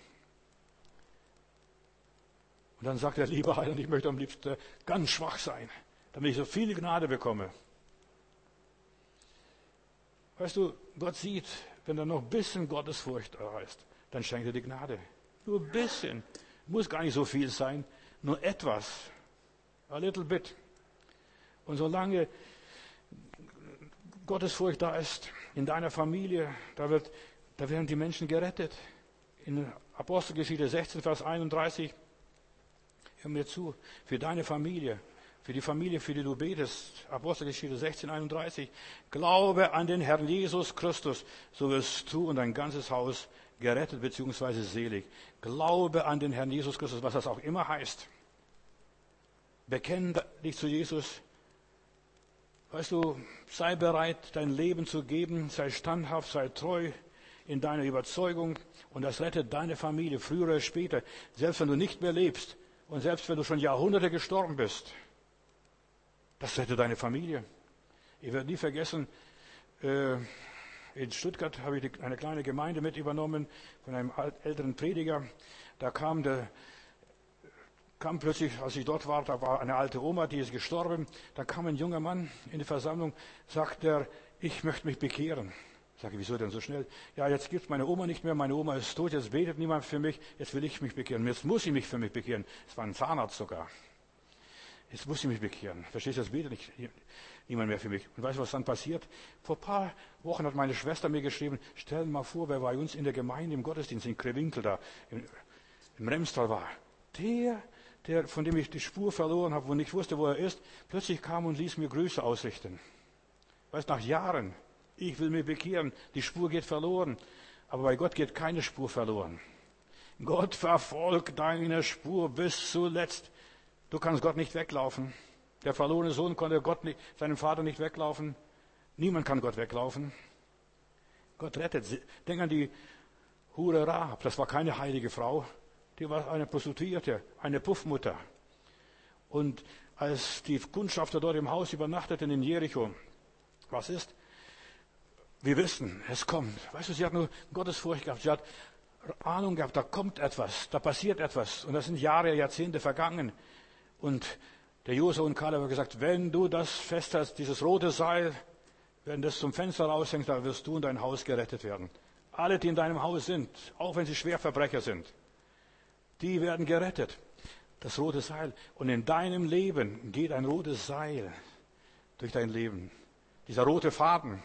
Und dann sagt er, lieber Heiland, ich möchte am liebsten ganz schwach sein, damit ich so viel Gnade bekomme. Weißt du, Gott sieht, wenn da noch ein bisschen Gottesfurcht da ist, dann schenkt er die Gnade. Nur ein bisschen. Muss gar nicht so viel sein, nur etwas. A little bit. Und solange Gottesfurcht da ist, in deiner Familie, da, wird, da werden die Menschen gerettet. In Apostelgeschichte sechzehn, Vers einunddreißig, hör mir zu, für deine Familie, für die Familie, für die du betest, Apostelgeschichte sechzehn, einunddreißig, glaube an den Herrn Jesus Christus, so wirst du und dein ganzes Haus gerettet bzw. selig. Glaube an den Herrn Jesus Christus, was das auch immer heißt. Bekenn dich zu Jesus. Weißt du, sei bereit, dein Leben zu geben, sei standhaft, sei treu in deiner Überzeugung und das rettet deine Familie früher oder später, selbst wenn du nicht mehr lebst und selbst wenn du schon Jahrhunderte gestorben bist. Das rettet deine Familie. Ich werde nie vergessen, äh, in Stuttgart habe ich eine kleine Gemeinde mit übernommen von einem älteren Prediger. Da kam der kam plötzlich, als ich dort war, da war eine alte Oma, die ist gestorben. Da kam ein junger Mann in die Versammlung, sagt er, ich möchte mich bekehren. Ich sage, wieso denn so schnell? Ja, jetzt gibt's meine Oma nicht mehr, meine Oma ist tot, jetzt betet niemand für mich, jetzt will ich mich bekehren. Jetzt muss ich mich für mich bekehren. Es war ein Zahnarzt sogar. Jetzt muss ich mich bekehren. Verstehst du, jetzt betet nicht niemand mehr für mich. Und weißt du, was dann passiert? Vor ein paar Wochen hat meine Schwester mir geschrieben, stell dir mal vor, wer bei uns in der Gemeinde im Gottesdienst in Krewinkel da, im, im Remstal war. Der, der, von dem ich die Spur verloren habe und nicht wusste, wo er ist, plötzlich kam und ließ mir Grüße ausrichten. Weißt, nach Jahren, ich will mich bekehren, die Spur geht verloren. Aber bei Gott geht keine Spur verloren. Gott verfolgt deine Spur bis zuletzt. Du kannst Gott nicht weglaufen. Der verlorene Sohn konnte Gott nicht, seinem Vater nicht weglaufen. Niemand kann Gott weglaufen. Gott rettet. Denk an die Hure Rahab. Das war keine heilige Frau. Die war eine Prostituierte, eine Puffmutter. Und als die Kundschafter dort im Haus übernachteten in Jericho, was ist? Wir wissen, es kommt. Weißt du, sie hat nur Gottesfurcht gehabt. Sie hat Ahnung gehabt, da kommt etwas, da passiert etwas. Und das sind Jahre, Jahrzehnte vergangen. Und der Josua und Kaleb haben gesagt, wenn du das festhältst, dieses rote Seil, wenn das zum Fenster raushängt, dann wirst du und dein Haus gerettet werden. Alle, die in deinem Haus sind, auch wenn sie Schwerverbrecher sind, die werden gerettet. Das rote Seil. Und in deinem Leben geht ein rotes Seil durch dein Leben. Dieser rote Faden.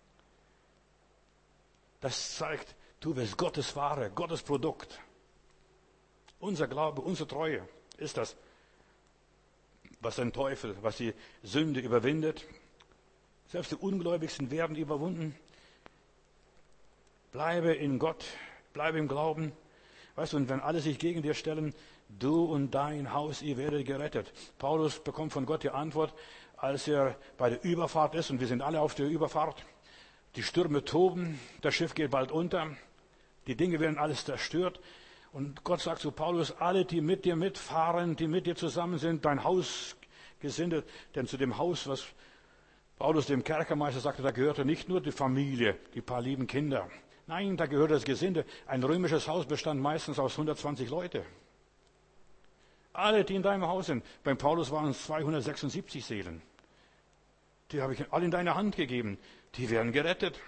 Das zeigt, du bist Gottes Ware, Gottes Produkt. Unser Glaube, unsere Treue ist das, was den Teufel, was die Sünde überwindet. Selbst die Ungläubigsten werden überwunden. Bleibe in Gott, bleibe im Glauben. Weißt du, und wenn alle sich gegen dir stellen, du und dein Haus, ihr werdet gerettet. Paulus bekommt von Gott die Antwort, als er bei der Überfahrt ist, und wir sind alle auf der Überfahrt. Die Stürme toben, das Schiff geht bald unter, die Dinge werden alles zerstört. Und Gott sagt zu Paulus, alle, die mit dir mitfahren, die mit dir zusammen sind, dein Haus gesindet. Denn zu dem Haus, was Paulus dem Kerkermeister sagte, da gehörte nicht nur die Familie, die paar lieben Kinder. Nein, da gehörte das Gesinde. Ein römisches Haus bestand meistens aus hundertzwanzig Leute. Alle, die in deinem Haus sind. Beim Paulus waren es zweihundertsechsundsiebzig Seelen. Die habe ich alle in deine Hand gegeben. Die werden gerettet.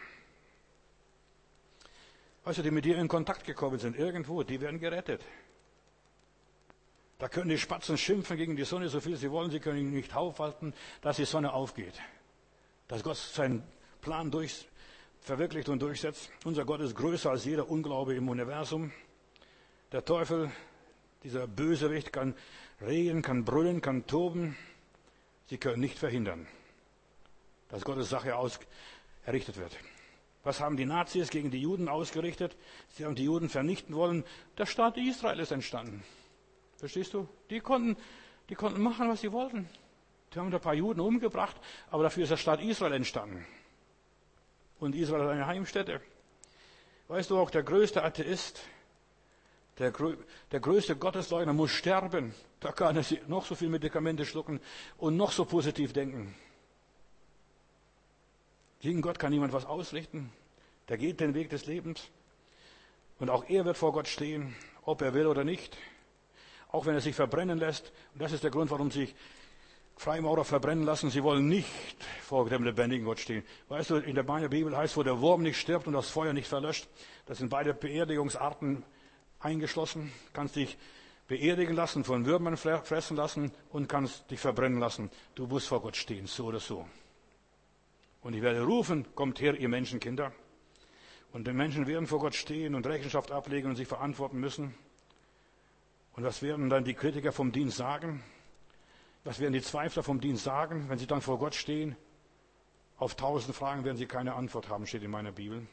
Weißt du, die mit dir in Kontakt gekommen sind, irgendwo, die werden gerettet. Da können die Spatzen schimpfen gegen die Sonne, so viel sie wollen, sie können ihn nicht aufhalten, dass die Sonne aufgeht. Dass Gott seinen Plan durch, verwirklicht und durchsetzt. Unser Gott ist größer als jeder Unglaube im Universum. Der Teufel, dieser Bösewicht, kann reden, kann brüllen, kann toben. Sie können nicht verhindern, dass Gottes Sache aus, errichtet wird. Was haben die Nazis gegen die Juden ausgerichtet? Sie haben die Juden vernichten wollen. Der Staat Israel ist entstanden. Verstehst du? Die konnten, die konnten machen, was sie wollten. Die haben ein paar Juden umgebracht, aber dafür ist der Staat Israel entstanden. Und Israel ist eine Heimstätte. Weißt du auch, der größte Atheist, der, der größte Gottesleugner muss sterben. Da kann er noch so viel Medikamente schlucken und noch so positiv denken. Gegen Gott kann niemand was ausrichten. Der geht den Weg des Lebens. Und auch er wird vor Gott stehen, ob er will oder nicht. Auch wenn er sich verbrennen lässt. Und das ist der Grund, warum sich Freimaurer verbrennen lassen. Sie wollen nicht vor dem lebendigen Gott stehen. Weißt du, in der Bibel heißt, wo der Wurm nicht stirbt und das Feuer nicht verlöscht. Das sind beide Beerdigungsarten eingeschlossen. Du kannst dich beerdigen lassen, von Würmern fressen lassen und kannst dich verbrennen lassen. Du musst vor Gott stehen, so oder so. Und ich werde rufen, kommt her, ihr Menschenkinder. Und die Menschen werden vor Gott stehen und Rechenschaft ablegen und sich verantworten müssen. Und was werden dann die Kritiker vom Dienst sagen? Was werden die Zweifler vom Dienst sagen, wenn sie dann vor Gott stehen? Auf tausend Fragen werden sie keine Antwort haben, steht in meiner Bibel.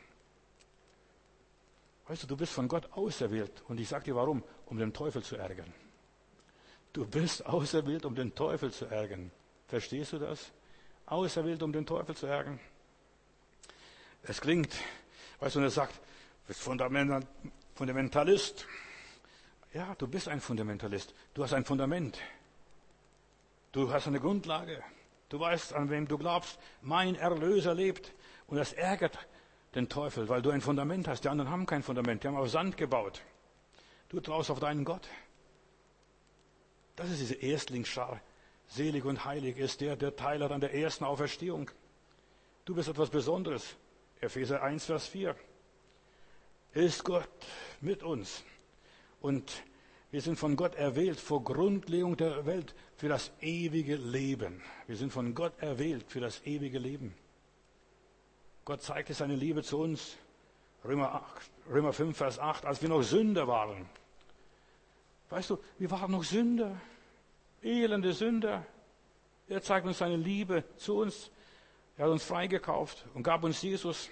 Weißt du, du bist von Gott auserwählt. Und ich sage dir warum? Um den Teufel zu ärgern. Du bist auserwählt, um den Teufel zu ärgern. Verstehst du das? Auserwählt, um den Teufel zu ärgern. Es klingt, weißt du, und er sagt, du bist Fundamentalist. Ja, du bist ein Fundamentalist. Du hast ein Fundament. Du hast eine Grundlage. Du weißt, an wem du glaubst. Mein Erlöser lebt. Und das ärgert den Teufel, weil du ein Fundament hast. Die anderen haben kein Fundament. Die haben auf Sand gebaut. Du traust auf deinen Gott. Das ist diese Erstlingsschar. Selig und heilig ist der, der Teil hat an der ersten Auferstehung. Du bist etwas Besonderes. Epheser eins, Vers vier. Ist Gott mit uns. Und wir sind von Gott erwählt vor Grundlegung der Welt für das ewige Leben. Wir sind von Gott erwählt für das ewige Leben. Gott zeigte seine Liebe zu uns. Römer, acht, Römer fünf, Vers acht, als wir noch Sünder waren. Weißt du, wir waren noch Sünder. Elende Sünder. Er zeigt uns seine Liebe zu uns. Er hat uns freigekauft und gab uns Jesus.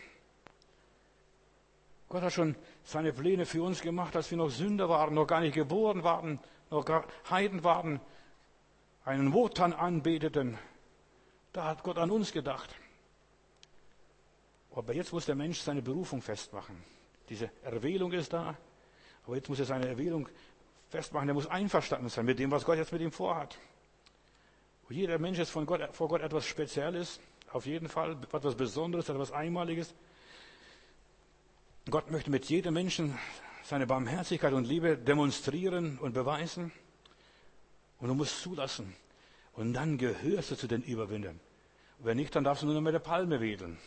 Gott hat schon seine Pläne für uns gemacht, als wir noch Sünder waren, noch gar nicht geboren waren, noch gar Heiden waren, einen Wotan anbeteten. Da hat Gott an uns gedacht. Aber jetzt muss der Mensch seine Berufung festmachen. Diese Erwählung ist da, aber jetzt muss er seine Erwählung festmachen. Er muss einverstanden sein mit dem, was Gott jetzt mit ihm vorhat. Und jeder Mensch ist von Gott, vor Gott etwas Spezielles, auf jeden Fall etwas Besonderes, etwas Einmaliges. Gott möchte mit jedem Menschen seine Barmherzigkeit und Liebe demonstrieren und beweisen. Und du musst zulassen. Und dann gehörst du zu den Überwindern. Und wenn nicht, dann darfst du nur noch mit der Palme wedeln.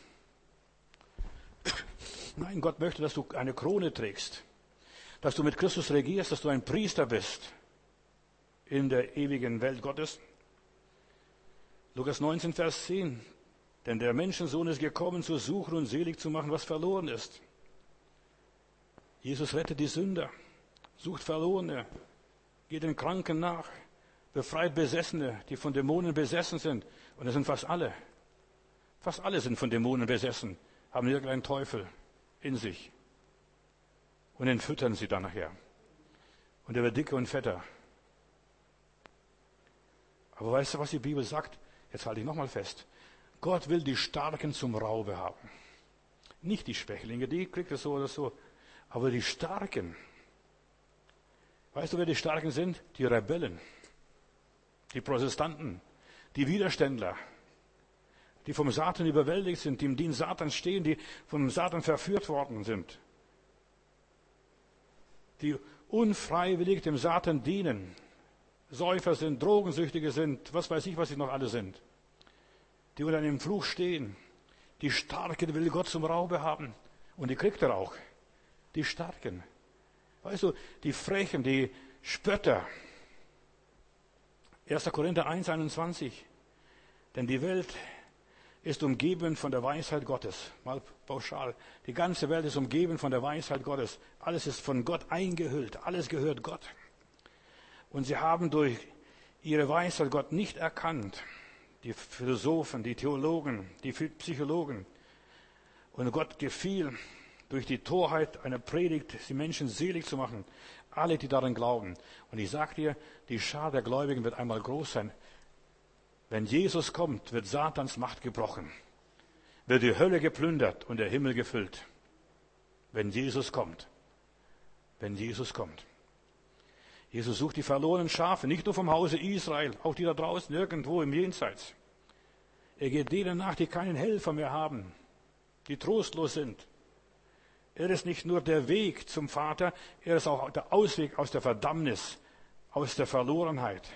Nein, Gott möchte, dass du eine Krone trägst. Dass du mit Christus regierst, dass du ein Priester bist in der ewigen Welt Gottes. Lukas neunzehn, Vers zehn. Denn der Menschensohn ist gekommen, zu suchen und selig zu machen, was verloren ist. Jesus rettet die Sünder, sucht Verlorene, geht den Kranken nach, befreit Besessene, die von Dämonen besessen sind. Und das sind fast alle. Fast alle sind von Dämonen besessen, haben irgendeinen Teufel in sich. Und den füttern sie dann nachher. Und er wird dicker und fetter. Aber weißt du, was die Bibel sagt? Jetzt halte ich nochmal fest. Gott will die Starken zum Raube haben. Nicht die Schwächlinge, die kriegt er so oder so. Aber die Starken. Weißt du, wer die Starken sind? Die Rebellen. Die Protestanten. Die Widerständler. Die vom Satan überwältigt sind, die im Dienst Satans stehen, die vom Satan verführt worden sind. Die unfreiwillig dem Satan dienen. Säufer sind, Drogensüchtige sind, was weiß ich, was sie noch alle sind. Die unter einem Fluch stehen. Die Starken will Gott zum Raube haben. Und die kriegt er auch. Die Starken. Weißt du, die Frechen, die Spötter. erster Korinther eins, einundzwanzig. Denn die Welt ist umgeben von der Weisheit Gottes. Mal pauschal. Die ganze Welt ist umgeben von der Weisheit Gottes. Alles ist von Gott eingehüllt. Alles gehört Gott. Und sie haben durch ihre Weisheit Gott nicht erkannt. Die Philosophen, die Theologen, die Psychologen. Und Gott gefiel, durch die Torheit einer Predigt die Menschen selig zu machen. Alle, die daran glauben. Und ich sage dir, die Schar der Gläubigen wird einmal groß sein. Wenn Jesus kommt, wird Satans Macht gebrochen. Wird die Hölle geplündert und der Himmel gefüllt. Wenn Jesus kommt. Wenn Jesus kommt. Jesus sucht die verlorenen Schafe, nicht nur vom Hause Israel, auch die da draußen, irgendwo im Jenseits. Er geht denen nach, die keinen Helfer mehr haben, die trostlos sind. Er ist nicht nur der Weg zum Vater, er ist auch der Ausweg aus der Verdammnis, aus der Verlorenheit.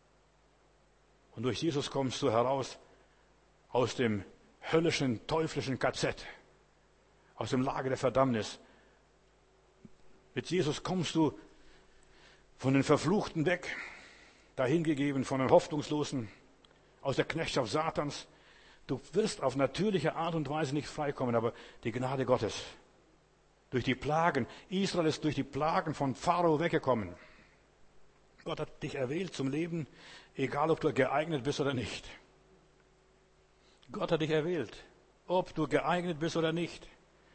Und durch Jesus kommst du heraus aus dem höllischen, teuflischen K Z, aus dem Lager der Verdammnis. Mit Jesus kommst du von den Verfluchten weg, dahingegeben von den Hoffnungslosen, aus der Knechtschaft Satans. Du wirst auf natürliche Art und Weise nicht freikommen, aber die Gnade Gottes. Durch die Plagen. Israel ist durch die Plagen von Pharao weggekommen. Gott hat dich erwählt zum Leben, egal ob du geeignet bist oder nicht. Gott hat dich erwählt, ob du geeignet bist oder nicht.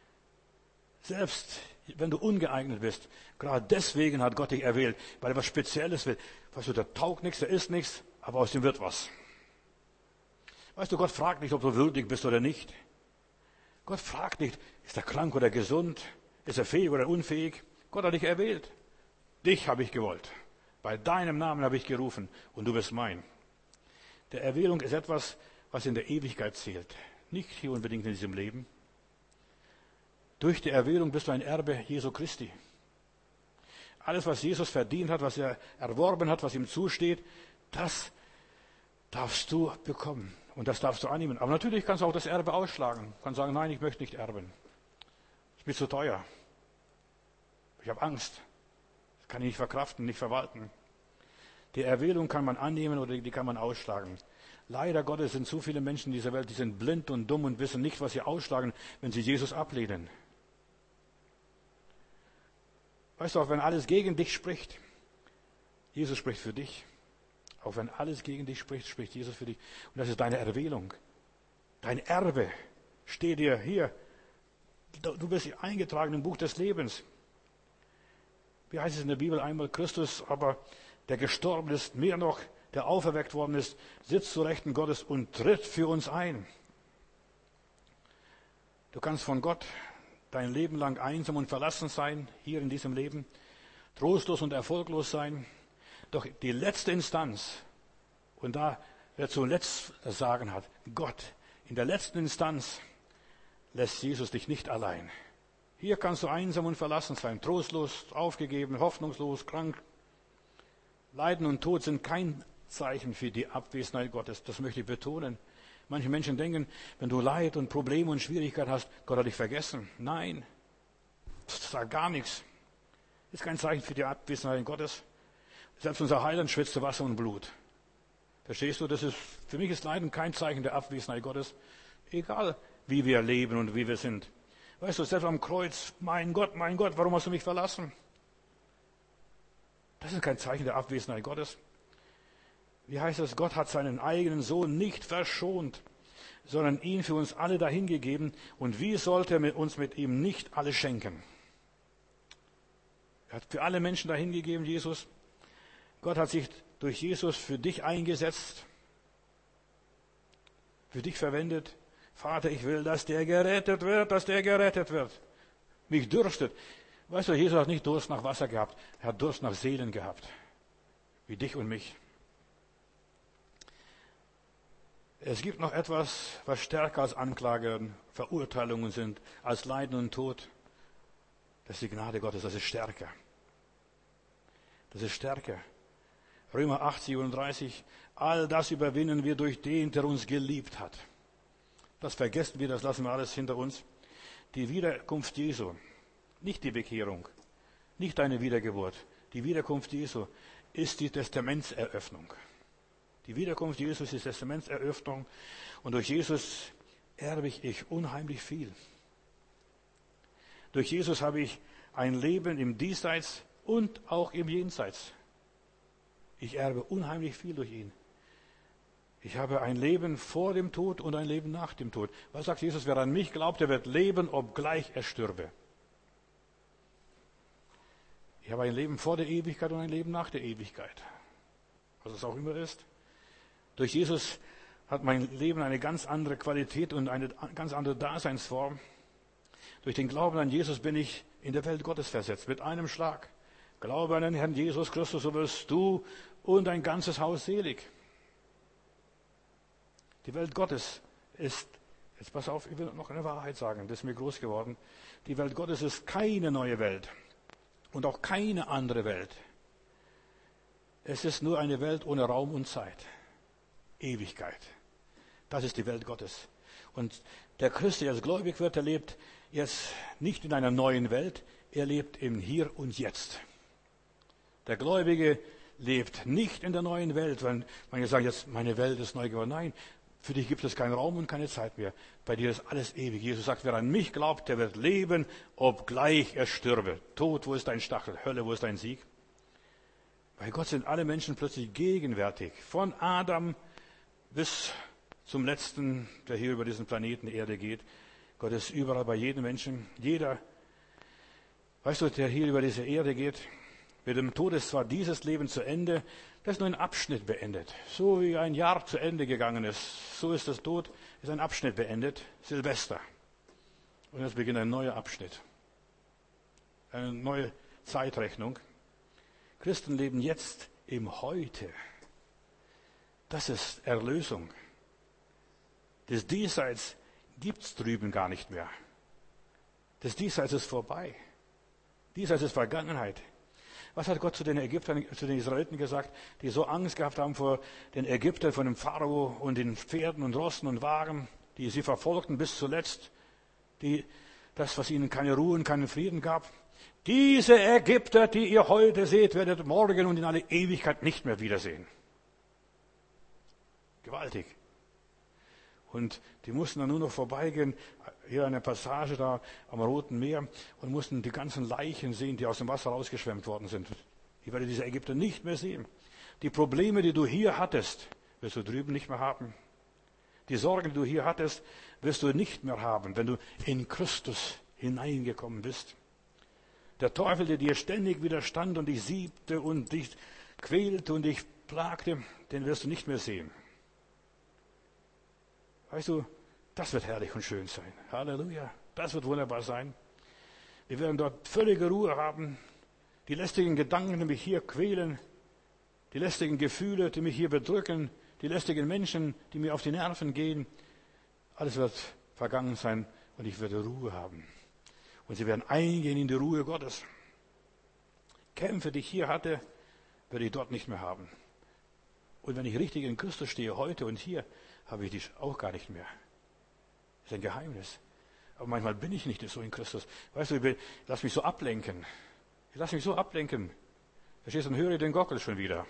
Selbst wenn du ungeeignet bist, gerade deswegen hat Gott dich erwählt, weil er was Spezielles will. Weißt du, der taugt nichts, der ist nichts, aber aus dem wird was. Weißt du, Gott fragt nicht, ob du würdig bist oder nicht. Gott fragt nicht, ist er krank oder gesund, ist er fähig oder unfähig. Gott hat dich erwählt. Dich habe ich gewollt. Bei deinem Namen habe ich gerufen und du bist mein. Der Erwählung ist etwas, was in der Ewigkeit zählt. Nicht hier unbedingt in diesem Leben. Durch die Erwählung bist du ein Erbe Jesu Christi. Alles, was Jesus verdient hat, was er erworben hat, was ihm zusteht, das darfst du bekommen. Und das darfst du annehmen. Aber natürlich kannst du auch das Erbe ausschlagen. Du kannst sagen, nein, ich möchte nicht erben. Das ist mir zu teuer. Ich habe Angst. Das kann ich nicht verkraften, nicht verwalten. Die Erwählung kann man annehmen oder die kann man ausschlagen. Leider Gottes sind so viele Menschen in dieser Welt, die sind blind und dumm und wissen nicht, was sie ausschlagen, wenn sie Jesus ablehnen. Weißt du, auch wenn alles gegen dich spricht, Jesus spricht für dich. Auch wenn alles gegen dich spricht, spricht Jesus für dich. Und das ist deine Erwählung. Dein Erbe steht dir hier. Du bist eingetragen im Buch des Lebens. Wie heißt es in der Bibel einmal? Christus, aber der gestorben ist, mehr noch, der auferweckt worden ist, sitzt zu Rechten Gottes und tritt für uns ein. Du kannst von Gott dein Leben lang einsam und verlassen sein, hier in diesem Leben, trostlos und erfolglos sein. Doch die letzte Instanz, und da wer zuletzt das Sagen hat, Gott, in der letzten Instanz lässt Jesus dich nicht allein. Hier kannst du einsam und verlassen sein, trostlos, aufgegeben, hoffnungslos, krank. Leiden und Tod sind kein Zeichen für die Abwesenheit Gottes, das möchte ich betonen. Manche Menschen denken, wenn du Leid und Probleme und Schwierigkeiten hast, Gott hat dich vergessen. Nein, das sagt gar nichts. Das ist kein Zeichen für die Abwesenheit Gottes. Selbst unser Heiland schwitzte Wasser und Blut. Verstehst du? Das ist, für mich ist Leiden kein Zeichen der Abwesenheit Gottes. Egal, wie wir leben und wie wir sind. Weißt du, selbst am Kreuz, mein Gott, mein Gott, warum hast du mich verlassen? Das ist kein Zeichen der Abwesenheit Gottes. Wie heißt es? Gott hat seinen eigenen Sohn nicht verschont, sondern ihn für uns alle dahingegeben. Und wie sollte er uns mit ihm nicht alles schenken? Er hat für alle Menschen dahingegeben, Jesus. Gott hat sich durch Jesus für dich eingesetzt, für dich verwendet. Vater, ich will, dass der gerettet wird, dass der gerettet wird. Mich dürstet. Weißt du, Jesus hat nicht Durst nach Wasser gehabt, er hat Durst nach Seelen gehabt. Wie dich und mich. Es gibt noch etwas, was stärker als Anklage und Verurteilungen sind, als Leiden und Tod. Das ist die Gnade Gottes, das ist stärker. Das ist stärker. Römer acht, siebenunddreißig. All das überwinden wir durch den, der uns geliebt hat. Das vergessen wir, das lassen wir alles hinter uns. Die Wiederkunft Jesu, nicht die Bekehrung, nicht deine Wiedergeburt. Die Wiederkunft Jesu ist die Testamentseröffnung. Die Wiederkunft Jesu ist die Testamentseröffnung und durch Jesus erbe ich unheimlich viel. Durch Jesus habe ich ein Leben im Diesseits und auch im Jenseits. Ich erbe unheimlich viel durch ihn. Ich habe ein Leben vor dem Tod und ein Leben nach dem Tod. Was sagt Jesus? Wer an mich glaubt, der wird leben, obgleich er stürbe. Ich habe ein Leben vor der Ewigkeit und ein Leben nach der Ewigkeit. Was es auch immer ist. Durch Jesus hat mein Leben eine ganz andere Qualität und eine ganz andere Daseinsform. Durch den Glauben an Jesus bin ich in der Welt Gottes versetzt, mit einem Schlag. Glaube an den Herrn Jesus Christus, so wirst du und dein ganzes Haus selig. Die Welt Gottes ist, jetzt pass auf, ich will noch eine Wahrheit sagen, das ist mir groß geworden. Die Welt Gottes ist keine neue Welt und auch keine andere Welt. Es ist nur eine Welt ohne Raum und Zeit. Ewigkeit. Das ist die Welt Gottes. Und der Christ, der jetzt gläubig wird, der lebt jetzt nicht in einer neuen Welt, er lebt im Hier und Jetzt. Der Gläubige lebt nicht in der neuen Welt, wenn man sagt, jetzt meine Welt ist neu geworden. Nein, für dich gibt es keinen Raum und keine Zeit mehr. Bei dir ist alles ewig. Jesus sagt, wer an mich glaubt, der wird leben, obgleich er stürbe. Tod, wo ist dein Stachel? Hölle, wo ist dein Sieg? Bei Gott sind alle Menschen plötzlich gegenwärtig. Von Adam bis zum Letzten, der hier über diesen Planeten Erde geht. Gott ist überall bei jedem Menschen. Jeder, weißt du, der hier über diese Erde geht, mit dem Tod ist zwar dieses Leben zu Ende, das ist nur ein Abschnitt beendet. So wie ein Jahr zu Ende gegangen ist, so ist das Tod, ist ein Abschnitt beendet, Silvester. Und jetzt beginnt ein neuer Abschnitt. Eine neue Zeitrechnung. Christen leben jetzt im Heute. Das ist Erlösung. Das Diesseits gibt's drüben gar nicht mehr. Das Diesseits ist vorbei. Diesseits ist Vergangenheit. Was hat Gott zu den Ägyptern, zu den Israeliten gesagt, die so Angst gehabt haben vor den Ägyptern, vor dem Pharao und den Pferden und Rossen und Wagen, die sie verfolgten bis zuletzt, die, das, was ihnen keine Ruhe und keinen Frieden gab? Diese Ägypter, die ihr heute seht, werdet morgen und in alle Ewigkeit nicht mehr wiedersehen. Gewaltig. Und die mussten dann nur noch vorbeigehen, hier eine Passage da am Roten Meer, und mussten die ganzen Leichen sehen, die aus dem Wasser rausgeschwemmt worden sind. Ich werde diese Ägypter nicht mehr sehen. Die Probleme, die du hier hattest, wirst du drüben nicht mehr haben. Die Sorgen, die du hier hattest, wirst du nicht mehr haben, wenn du in Christus hineingekommen bist. Der Teufel, der dir ständig widerstand und dich siebte und dich quälte und dich plagte, den wirst du nicht mehr sehen. Weißt du, das wird herrlich und schön sein. Halleluja. Das wird wunderbar sein. Wir werden dort völlige Ruhe haben. Die lästigen Gedanken, die mich hier quälen, die lästigen Gefühle, die mich hier bedrücken, die lästigen Menschen, die mir auf die Nerven gehen, alles wird vergangen sein und ich werde Ruhe haben. Und sie werden eingehen in die Ruhe Gottes. Kämpfe, die ich hier hatte, werde ich dort nicht mehr haben. Und wenn ich richtig in Christus stehe, heute und hier, habe ich die auch gar nicht mehr. Das ist ein Geheimnis. Aber manchmal bin ich nicht so in Christus. Weißt du, ich, bin, ich lass mich so ablenken. Ich lass mich so ablenken. Verstehst du, dann höre ich den Gockel schon wieder.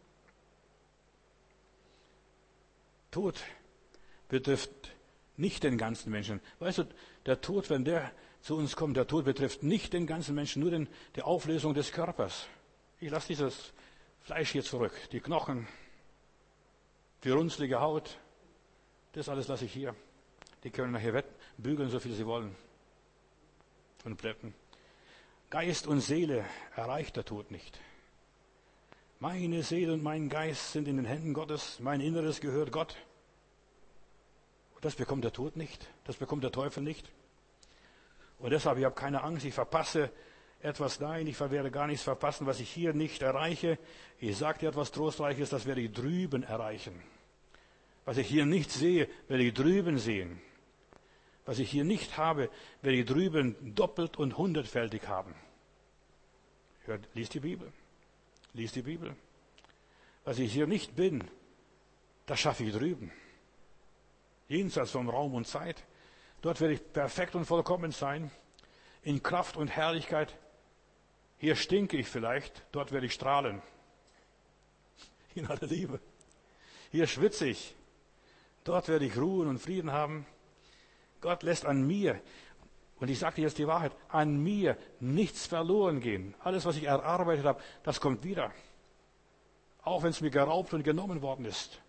Tod betrifft nicht den ganzen Menschen. Weißt du, der Tod, wenn der zu uns kommt, der Tod betrifft nicht den ganzen Menschen, nur den, die Auflösung des Körpers. Ich lasse dieses Fleisch hier zurück, die Knochen, die runzlige Haut, das alles lasse ich hier. Die können nachher wegbügeln, so viel sie wollen. Und blätten. Geist und Seele erreicht der Tod nicht. Meine Seele und mein Geist sind in den Händen Gottes, mein Inneres gehört Gott. Und das bekommt der Tod nicht, das bekommt der Teufel nicht. Und deshalb, ich habe keine Angst, ich verpasse etwas, nein, ich werde gar nichts verpassen, was ich hier nicht erreiche. Ich sage dir etwas Trostreiches, das werde ich drüben erreichen. Was ich hier nicht sehe, werde ich drüben sehen. Was ich hier nicht habe, werde ich drüben doppelt und hundertfältig haben. Hört, liest die Bibel. Lies die Bibel. Was ich hier nicht bin, das schaffe ich drüben. Jenseits von Raum und Zeit. Dort werde ich perfekt und vollkommen sein. In Kraft und Herrlichkeit. Hier stinke ich vielleicht, dort werde ich strahlen. In aller Liebe. Hier schwitze ich. Dort werde ich Ruhe und Frieden haben. Gott lässt an mir, und ich sage dir jetzt die Wahrheit, an mir nichts verloren gehen. Alles, was ich erarbeitet habe, das kommt wieder. Auch wenn es mir geraubt und genommen worden ist.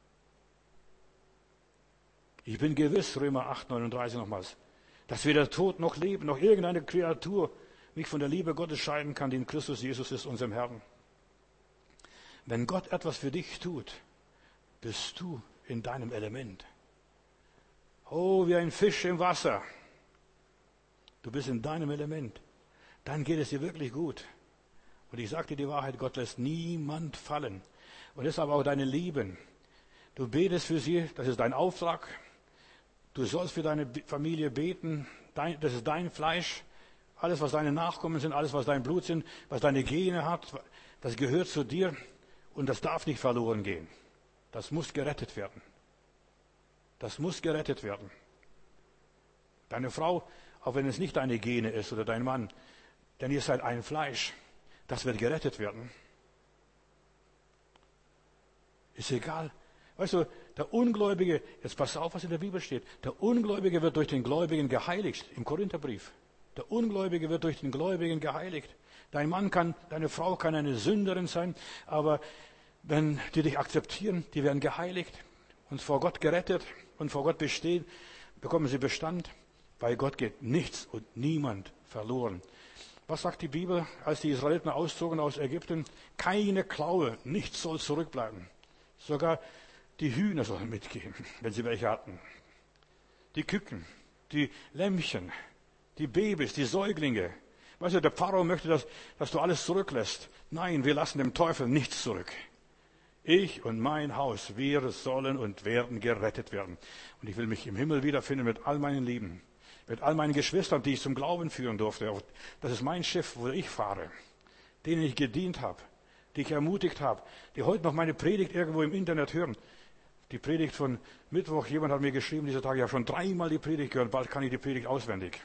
Ich bin gewiss, Römer acht, neununddreißig nochmals, dass weder Tod noch Leben noch irgendeine Kreatur mich von der Liebe Gottes scheiden kann, die in Christus Jesus ist, unserem Herrn. Wenn Gott etwas für dich tut, bist du in deinem Element. Oh, wie ein Fisch im Wasser. Du bist in deinem Element. Dann geht es dir wirklich gut. Und ich sage dir die Wahrheit, Gott lässt niemand fallen. Und deshalb auch deine Lieben. Du betest für sie, das ist dein Auftrag. Du sollst für deine Familie beten, dein, das ist dein Fleisch. Alles, was deine Nachkommen sind, alles, was dein Blut sind, was deine Gene hat, das gehört zu dir und das darf nicht verloren gehen. Das muss gerettet werden. Das muss gerettet werden. Deine Frau, auch wenn es nicht deine Gene ist oder dein Mann, denn ihr seid ein Fleisch, das wird gerettet werden. Ist egal. Weißt du, der Ungläubige, jetzt pass auf, was in der Bibel steht, der Ungläubige wird durch den Gläubigen geheiligt, im Korintherbrief. Der Ungläubige wird durch den Gläubigen geheiligt. Dein Mann kann, deine Frau kann eine Sünderin sein, aber wenn die dich akzeptieren, die werden geheiligt und vor Gott gerettet und vor Gott bestehen, bekommen sie Bestand. Bei Gott geht nichts und niemand verloren. Was sagt die Bibel, als die Israeliten auszogen aus Ägypten? Keine Klaue, nichts soll zurückbleiben. Sogar die Hühner sollen mitgehen, wenn sie welche hatten. Die Küken, die Lämmchen, die Babys, die Säuglinge. Weißt du, der Pharao möchte, dass, dass du alles zurücklässt. Nein, wir lassen dem Teufel nichts zurück. Ich und mein Haus, wir sollen und werden gerettet werden. Und ich will mich im Himmel wiederfinden mit all meinen Lieben, mit all meinen Geschwistern, die ich zum Glauben führen durfte. Das ist mein Schiff, wo ich fahre, denen ich gedient habe, die ich ermutigt habe, die heute noch meine Predigt irgendwo im Internet hören. Die Predigt von Mittwoch, jemand hat mir geschrieben, diese Tage, ich habe schon dreimal die Predigt gehört, bald kann ich die Predigt auswendig.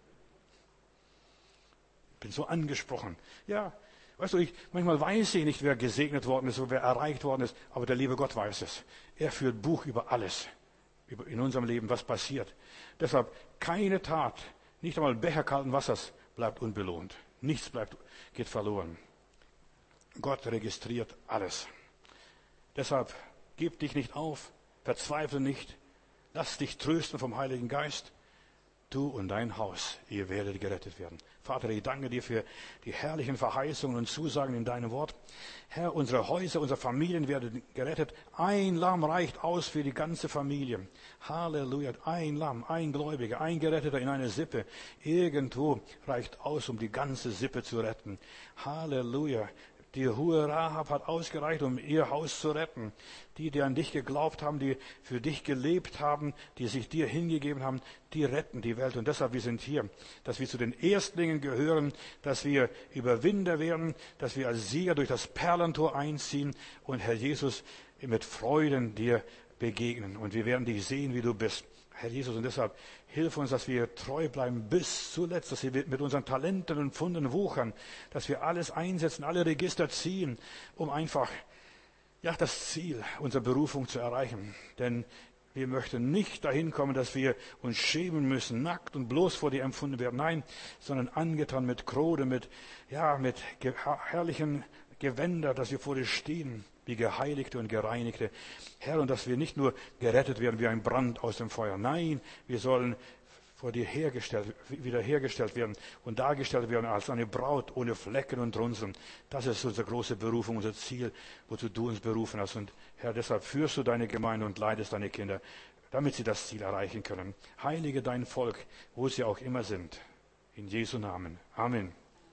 Bin so angesprochen. Ja, weißt du, ich, manchmal weiß ich nicht, wer gesegnet worden ist oder wer erreicht worden ist, aber der liebe Gott weiß es. Er führt Buch über alles, über in unserem Leben, was passiert. Deshalb keine Tat, nicht einmal ein Becher kalten Wassers bleibt unbelohnt. Nichts bleibt, geht verloren. Gott registriert alles. Deshalb gib dich nicht auf, verzweifle nicht, lass dich trösten vom Heiligen Geist. Du und dein Haus, ihr werdet gerettet werden. Vater, ich danke dir für die herrlichen Verheißungen und Zusagen in deinem Wort. Herr, unsere Häuser, unsere Familien werden gerettet. Ein Lamm reicht aus für die ganze Familie. Halleluja. Ein Lamm, ein Gläubiger, ein Geretteter in einer Sippe. Irgendwo reicht aus, um die ganze Sippe zu retten. Halleluja. Die hohe Rahab hat ausgereicht, um ihr Haus zu retten. Die, die an dich geglaubt haben, die für dich gelebt haben, die sich dir hingegeben haben, die retten die Welt. Und deshalb, wir sind hier, dass wir zu den Erstlingen gehören, dass wir Überwinder werden, dass wir als Sieger durch das Perlentor einziehen und Herr Jesus mit Freuden dir begegnen. Und wir werden dich sehen, wie du bist. Herr Jesus, und deshalb hilf uns, dass wir treu bleiben bis zuletzt, dass wir mit unseren Talenten und Pfunden wuchern, dass wir alles einsetzen, alle Register ziehen, um einfach, ja, das Ziel unserer Berufung zu erreichen. Denn wir möchten nicht dahin kommen, dass wir uns schämen müssen, nackt und bloß vor dir empfunden werden. Nein, sondern angetan mit Krone, mit, ja, mit herrlichen Gewänder, dass wir vor dir stehen, wie Geheiligte und Gereinigte. Herr, und dass wir nicht nur gerettet werden wie ein Brand aus dem Feuer. Nein, wir sollen vor dir hergestellt, wiederhergestellt werden und dargestellt werden als eine Braut ohne Flecken und Runzeln. Das ist unsere große Berufung, unser Ziel, wozu du uns berufen hast. Und Herr, deshalb führst du deine Gemeinde und leitest deine Kinder, damit sie das Ziel erreichen können. Heilige dein Volk, wo sie auch immer sind. In Jesu Namen. Amen.